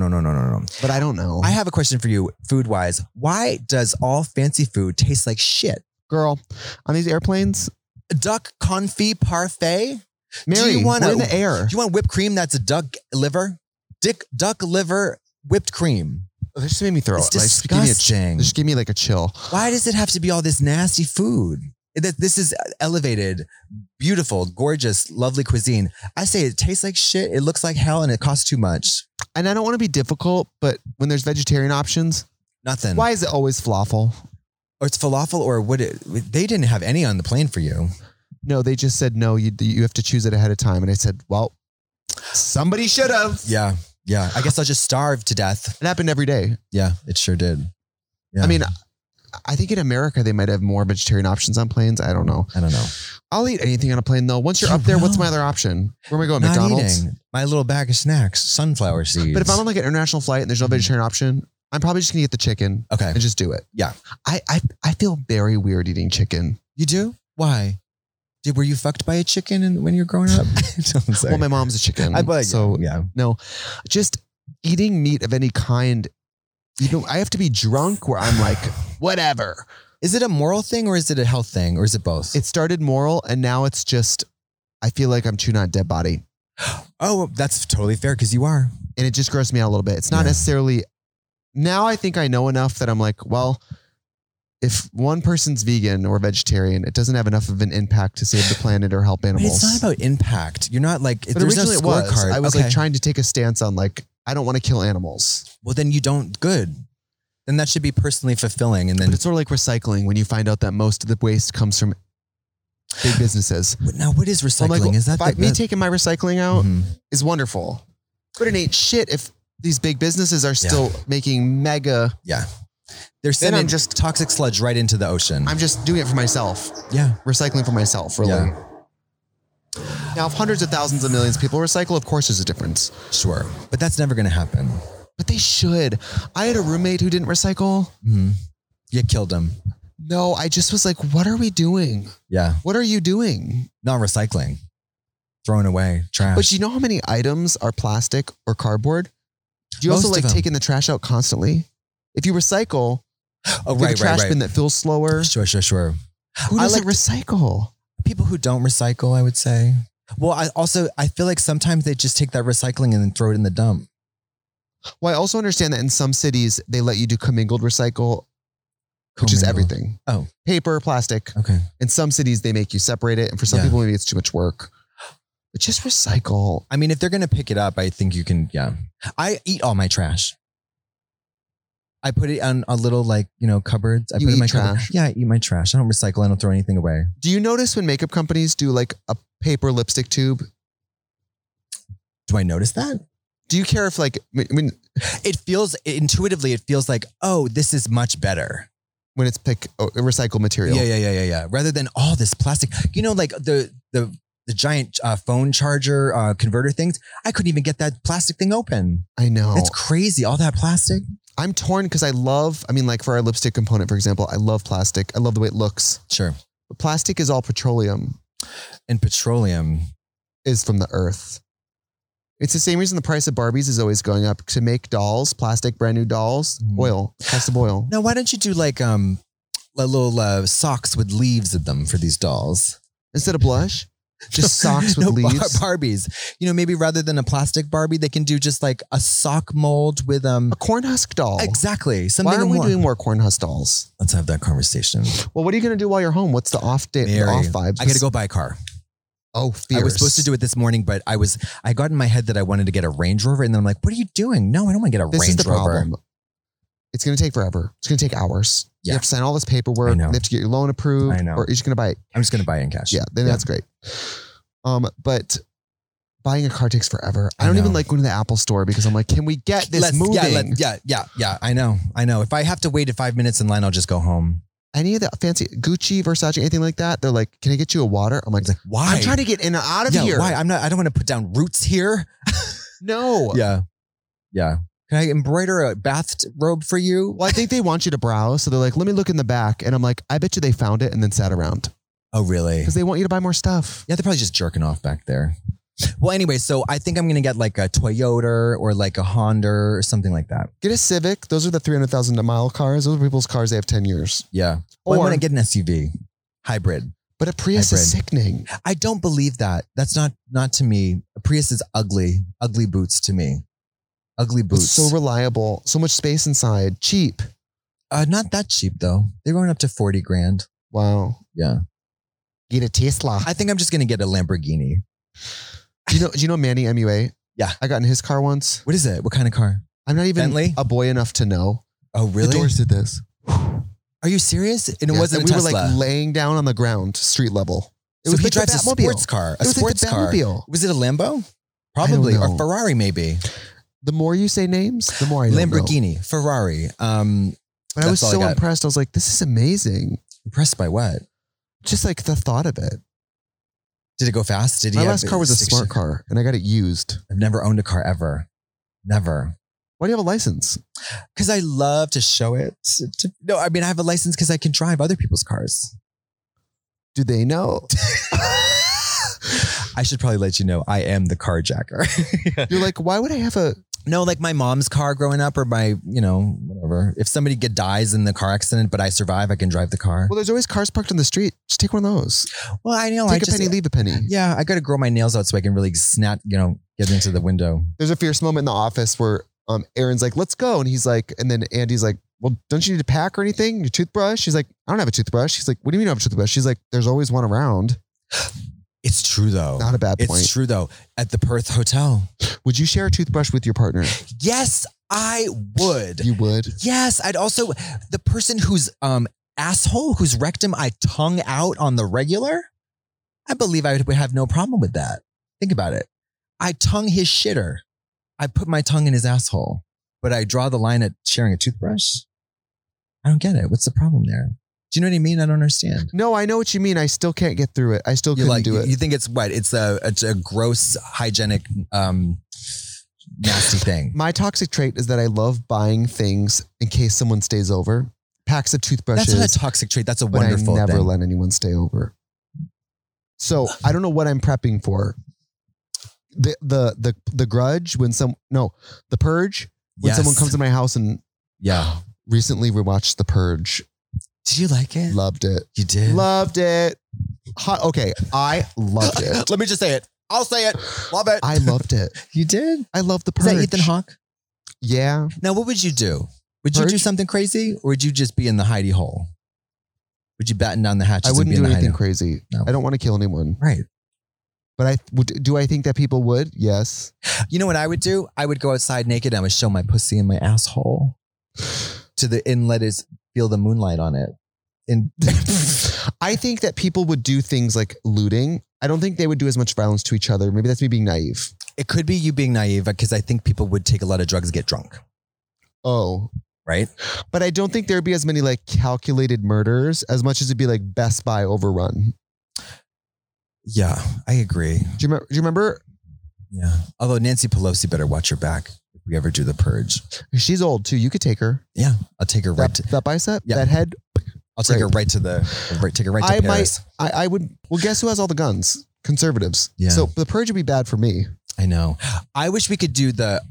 No. But I don't know. I have a question for you, food wise. Why does all fancy food taste like shit? Girl, on these airplanes, Duck confit parfait? Mary, do you want we're in the air. Do you want whipped cream that's a duck liver? Duck liver whipped cream. They just made me throw It's it. Like, disgusting. just give me like a chill. Why does it have to be all this nasty food? This is elevated, beautiful, gorgeous, lovely cuisine. I say it tastes like shit. It looks like hell and it costs too much. And I don't want to be difficult, but when there's vegetarian options, Nothing. why is it always falafel? Or it's falafel or they didn't have any on the plane for you. No, they just said no. You have to choose it ahead of time. And I said, well, somebody should have. Yeah. I guess I'll just starve to death. It happened every day. Yeah, it sure did. Yeah. I mean, I think in America they might have more vegetarian options on planes. I don't know. I'll eat anything on a plane though. Once you're You up there, what's will. my other option? Where am I going? Not McDonald's? eating. My little bag of snacks, sunflower seeds. But if I'm on like an international flight and there's no vegetarian option, I'm probably just gonna get the chicken. Okay. And just do it. Yeah. I feel very weird eating chicken. You do? Why? Were you fucked by a chicken when you were growing up? Don't say. Well, my mom's a chicken. yeah. No, just eating meat of any kind. I have to be drunk where I'm like, whatever. Is it a moral thing or is it a health thing or is it both? It started moral and now it's just, I feel like I'm chewing on a dead body. Oh, that's totally fair because you are. And it just grosses me out a little bit. It's not necessarily, now I think I know enough that I'm like, well, if one person's vegan or vegetarian, it doesn't have enough of an impact to save the planet or help But animals. it's not about impact. You're not like, But there's no originally it was. scorecard. I was Okay. like trying to take a stance on like, I don't want to kill animals. Well, then you don't. Good. Then that should be personally fulfilling. And then But it's sort of like recycling when you find out that most of the waste comes from big businesses. Now, what is recycling? I'm like, Is that me taking my recycling out Mhm. is wonderful, but it ain't shit if these big businesses are still making mega. Yeah. They're sending I'm just- toxic sludge right into the ocean. I'm just doing it for myself, yeah. recycling for myself, really. Yeah. Now, if hundreds of thousands of millions of people recycle, of course there's a difference. Sure. But that's never going to happen. But they should. I had a roommate who didn't recycle. Mhm. You killed them. No, I just was like, what are we doing? Yeah. What are you doing? Not recycling. Throwing away trash. But you know how many items are plastic or cardboard? Do you Most also of like them. taking the trash out constantly? If you recycle, oh, you have right, a trash right. bin that feels slower. Sure. Who I doesn't like- recycle? People who don't recycle, I would say. Well, I feel like sometimes they just take that recycling and then throw it in the dump. Well, I also understand that in some cities, they let you do commingled recycle, which is Commingled. everything. Oh. Paper, plastic. Okay. In some cities, they make you separate it. And for some Yeah. people, maybe it's too much work. But just recycle. I mean, if they're going to pick it up, I think you can, yeah. I eat all my trash. I put it on a little cupboards. I You put it in eat my cupboard. trash? Yeah, I eat my trash. I don't recycle. I don't throw anything away. Do you notice when makeup companies do like a paper lipstick tube? Do I notice that? Do you care if when It feels intuitively, it feels like, oh, this is much better. it's recycled material? Yeah. Rather than all this plastic, like the giant phone charger converter things. I couldn't even get that plastic thing open. I know. That's crazy. All that plastic. I'm torn because for our lipstick component, for example, I love plastic. I love the way it looks. Sure. But plastic is all petroleum, And petroleum. is from the earth. It's the same reason the price of Barbies is always going up. To make dolls, plastic, brand new dolls, oil, cost of oil. Now, why don't you do like little socks with leaves in them for these dolls? Instead of blush, just socks with leaves. Barbies. Maybe rather than a plastic Barbie, they can do just like a sock mold with A corn husk doll. Exactly. Something Why aren't we more. doing more corn husk dolls? Let's have that conversation. Well, what are you going to do while you're home? What's the off day? The Mary, off vibes? I got to go buy a car. Oh, fierce. I was supposed to do it this morning, but I got in my head that I wanted to get a Range Rover, and then I'm like, what are you doing? No, I don't want to get a This Range is the Rover. problem. It's going to take forever. It's going to take hours. Yeah. You have to sign all this paperwork. I know. You have to get your loan approved. I know. Or you're just going to buy it. I'm just going to buy it in cash. Yeah, then that's great. But buying a car takes forever. I don't know. even like going to the Apple store because I'm like, can we get this moving? Yeah. I know. If I have to wait 5 minutes in line, I'll just go home. Any of the fancy Gucci, Versace, anything like that, they're like, can I get you a water? I'm like, Why? I'm trying to get in and out of here. Why? I don't want to put down roots here. No. Yeah. Can I embroider a bathrobe for you? Well, I think they want you to browse. So they're like, let me look in the back. And I'm like, I bet you they found it and then sat around Oh, really? because they want you to buy more stuff. Yeah, they're probably just jerking off back there. Well, anyway, so I think I'm going to get like a Toyota or like a Honda or something like that. Get a Civic. Those are the 300,000 mile cars. Those are people's cars. They have 10 years. Yeah. Or I Or- want to get an SUV, hybrid. But a Prius is sickening. I don't believe that. That's not to me. A Prius is ugly boots to me. Ugly boots. It's so reliable. So much space inside. Cheap. Not that cheap though. They're going up to 40 grand. Wow. Yeah. Get a Tesla. I think I'm just going to get a Lamborghini. Do you know Manny MUA? Yeah. I got in his car once. What is it? What kind of car? I'm not even Bentley? a boy enough to know. Oh, really? The doors did this. Are you serious? And it Yeah, wasn't and a we Tesla. were like laying down on the ground, street level. It So was he like the drives a Batmobile. sports car. It was like the Batmobile. Was it a Lambo? I don't Probably. know. Or Ferrari maybe. The more you say names, the more I don't know. Lamborghini, Ferrari. But I was That's all I so got. impressed. I was like, this is amazing. Impressed by what? Just like the thought of it. Did it go fast? Did he My have last car was a stick smart shift? car and I got it used. I've never owned a car ever. Never. Why do you have a license? Because I love to show it. No, I mean, I have a license because I can drive other people's cars. Do they know? I should probably let you know I am the carjacker. You're like, why would I have a... No, like my mom's car growing up or my, whatever. If somebody dies in the car accident, but I survive, I can drive the car. Well, there's always cars parked on the street. Just take one of those. Well, I know. Take a penny, leave a penny. Yeah, I got to grow my nails out so I can really get into the window. There's a fierce moment in the office where Aaron's like, let's go. And he's like, and then Andy's like, well, don't you need to pack or anything? Your toothbrush? She's like, I don't have a toothbrush. He's like, what do you mean you don't have a toothbrush? She's like, there's always one around. It's true though. Not a bad point. It's true though. At the Perth Hotel. Would you share a toothbrush with your partner? Yes, I would. You would? Yes, I'd also, the person whose asshole, whose rectum I tongue out on the regular, I believe I would have no problem with that. Think about it. I tongue his shitter. I put my tongue in his asshole, but I draw the line at sharing a toothbrush. I don't get it. What's the problem there? Do you know what I mean? I don't understand. No, I know what you mean. I still can't get through it. I still couldn't do it. You think it's what? It's a gross, hygienic, nasty thing. My toxic trait is that I love buying things in case someone stays over. Packs of toothbrushes. That's not a toxic trait. That's a but wonderful I never thing. let anyone stay over. So I don't know what I'm prepping for. The Grudge the Purge when Yes. someone comes to my house and Yeah. recently we watched The Purge. Did you like it? Loved it. You did? Loved it. Okay, I loved it. Let me just say it. I'll say it. Love it. I loved it. You did? I love The Is Purge. that Ethan Hawke? Yeah. Now, what would you do? Would you do Purge? something crazy, or would you just be in the hidey hole? Would you batten down the hatches? I wouldn't and do be in the anything hidey hole? crazy. No. I don't want to kill anyone. Right. But do I think that people would? Yes. You know what I would do? I would go outside naked and I would show my pussy and my asshole to the and let it feel the moonlight on it. And I think that people would do things like looting. I don't think they would do as much violence to each other. Maybe that's me being naive. it could be you being naive because I think people would take a lot of drugs and get drunk. Oh. Right? But I don't think there'd be as many like calculated murders as much as it'd be like Best Buy overrun. Yeah, I agree. Do you remember? Yeah. Although Nancy Pelosi better watch her back if we ever do the purge. She's old too. You could take her. Yeah. I'll take her right That bicep, Yeah. that head. I'll take her Great. right to Paris. I would. Well, guess who has all the guns? Conservatives. Yeah. So the purge would be bad for me. I know. I wish we could do a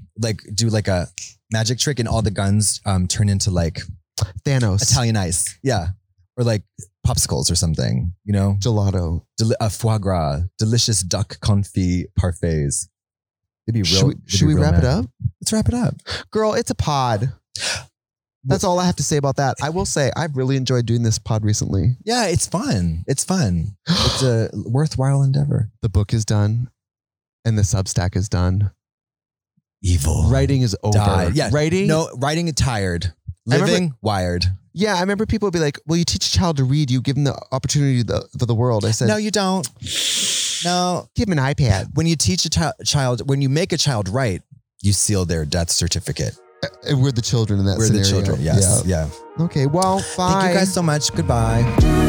magic trick and all the guns turn into like Thanos. Italian ice. Yeah. Or like popsicles or something, you know? Gelato. Foie gras, delicious duck confit parfaits. It'd be real. Should we wrap it up? Let's wrap it up. Girl, it's a pod. That's all I have to say about that. I will say I've really enjoyed doing this pod recently. Yeah, it's fun. It's fun. It's a worthwhile endeavor. The book is done and the Substack is done. Evil. Writing is over. Died. Yeah. Writing? No, writing is tired. I remember- Living, wired. Yeah, I remember people would be like, well, you teach a child to read, you give them the opportunity for the world. I said, No, you don't. No. give them an iPad. When you teach a child, when you make a child write, you seal their death certificate. And we're the children in that We're scenario. the children. Yes. Yeah. Okay, well, bye. Thank you guys so much. Goodbye.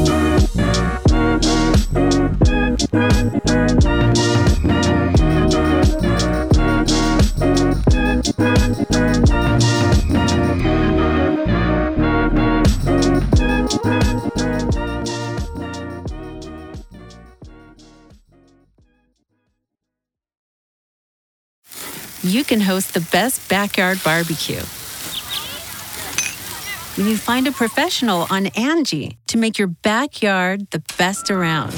You can host the best backyard barbecue when you find a professional on Angie to make your backyard the best around.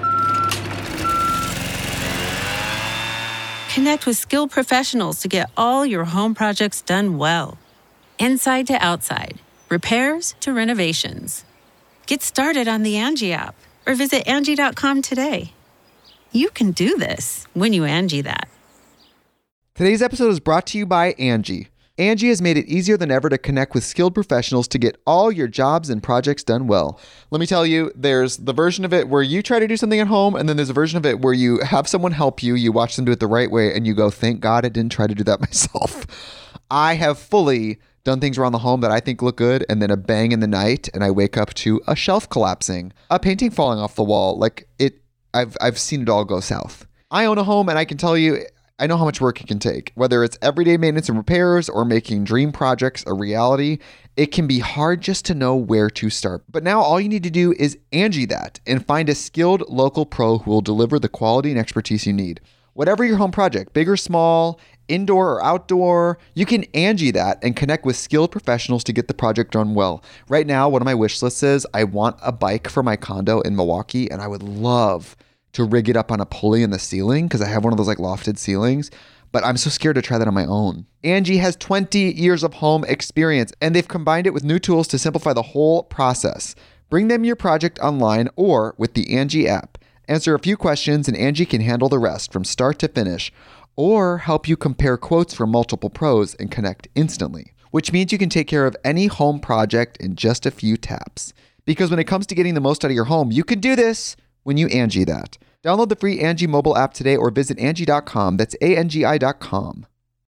Connect with skilled professionals to get all your home projects done well. Inside to outside, repairs to renovations. Get started on the Angie app or visit Angie.com today. You can do this when you Angie that. Today's episode is brought to you by Angie. Angie has made it easier than ever to connect with skilled professionals to get all your jobs and projects done well. Let me tell you, there's the version of it where you try to do something at home, and then there's a version of it where you have someone help you, you watch them do it the right way, and you go, thank God I didn't try to do that myself. I have fully done things around the home that I think look good, and then a bang in the night, and I wake up to a shelf collapsing, a painting falling off the wall. I've seen it all go south. I own a home, and I can tell you, I know how much work it can take. Whether it's everyday maintenance and repairs or making dream projects a reality, it can be hard just to know where to start. But now all you need to do is Angie that and find a skilled local pro who will deliver the quality and expertise you need. Whatever your home project, big or small, indoor or outdoor, you can Angie that and connect with skilled professionals to get the project done well. Right now, one of my wish lists is I want a bike for my condo in Milwaukee, and I would love to rig it up on a pulley in the ceiling because I have one of those like lofted ceilings, but I'm so scared to try that on my own. Angie has 20 years of home experience, and they've combined it with new tools to simplify the whole process. Bring them your project online or with the Angie app. Answer a few questions and Angie can handle the rest from start to finish, or help you compare quotes from multiple pros and connect instantly, which means you can take care of any home project in just a few taps. Because when it comes to getting the most out of your home, you can do this when you Angie that. Download the free Angie mobile app today or visit Angie.com. That's ANGI.com.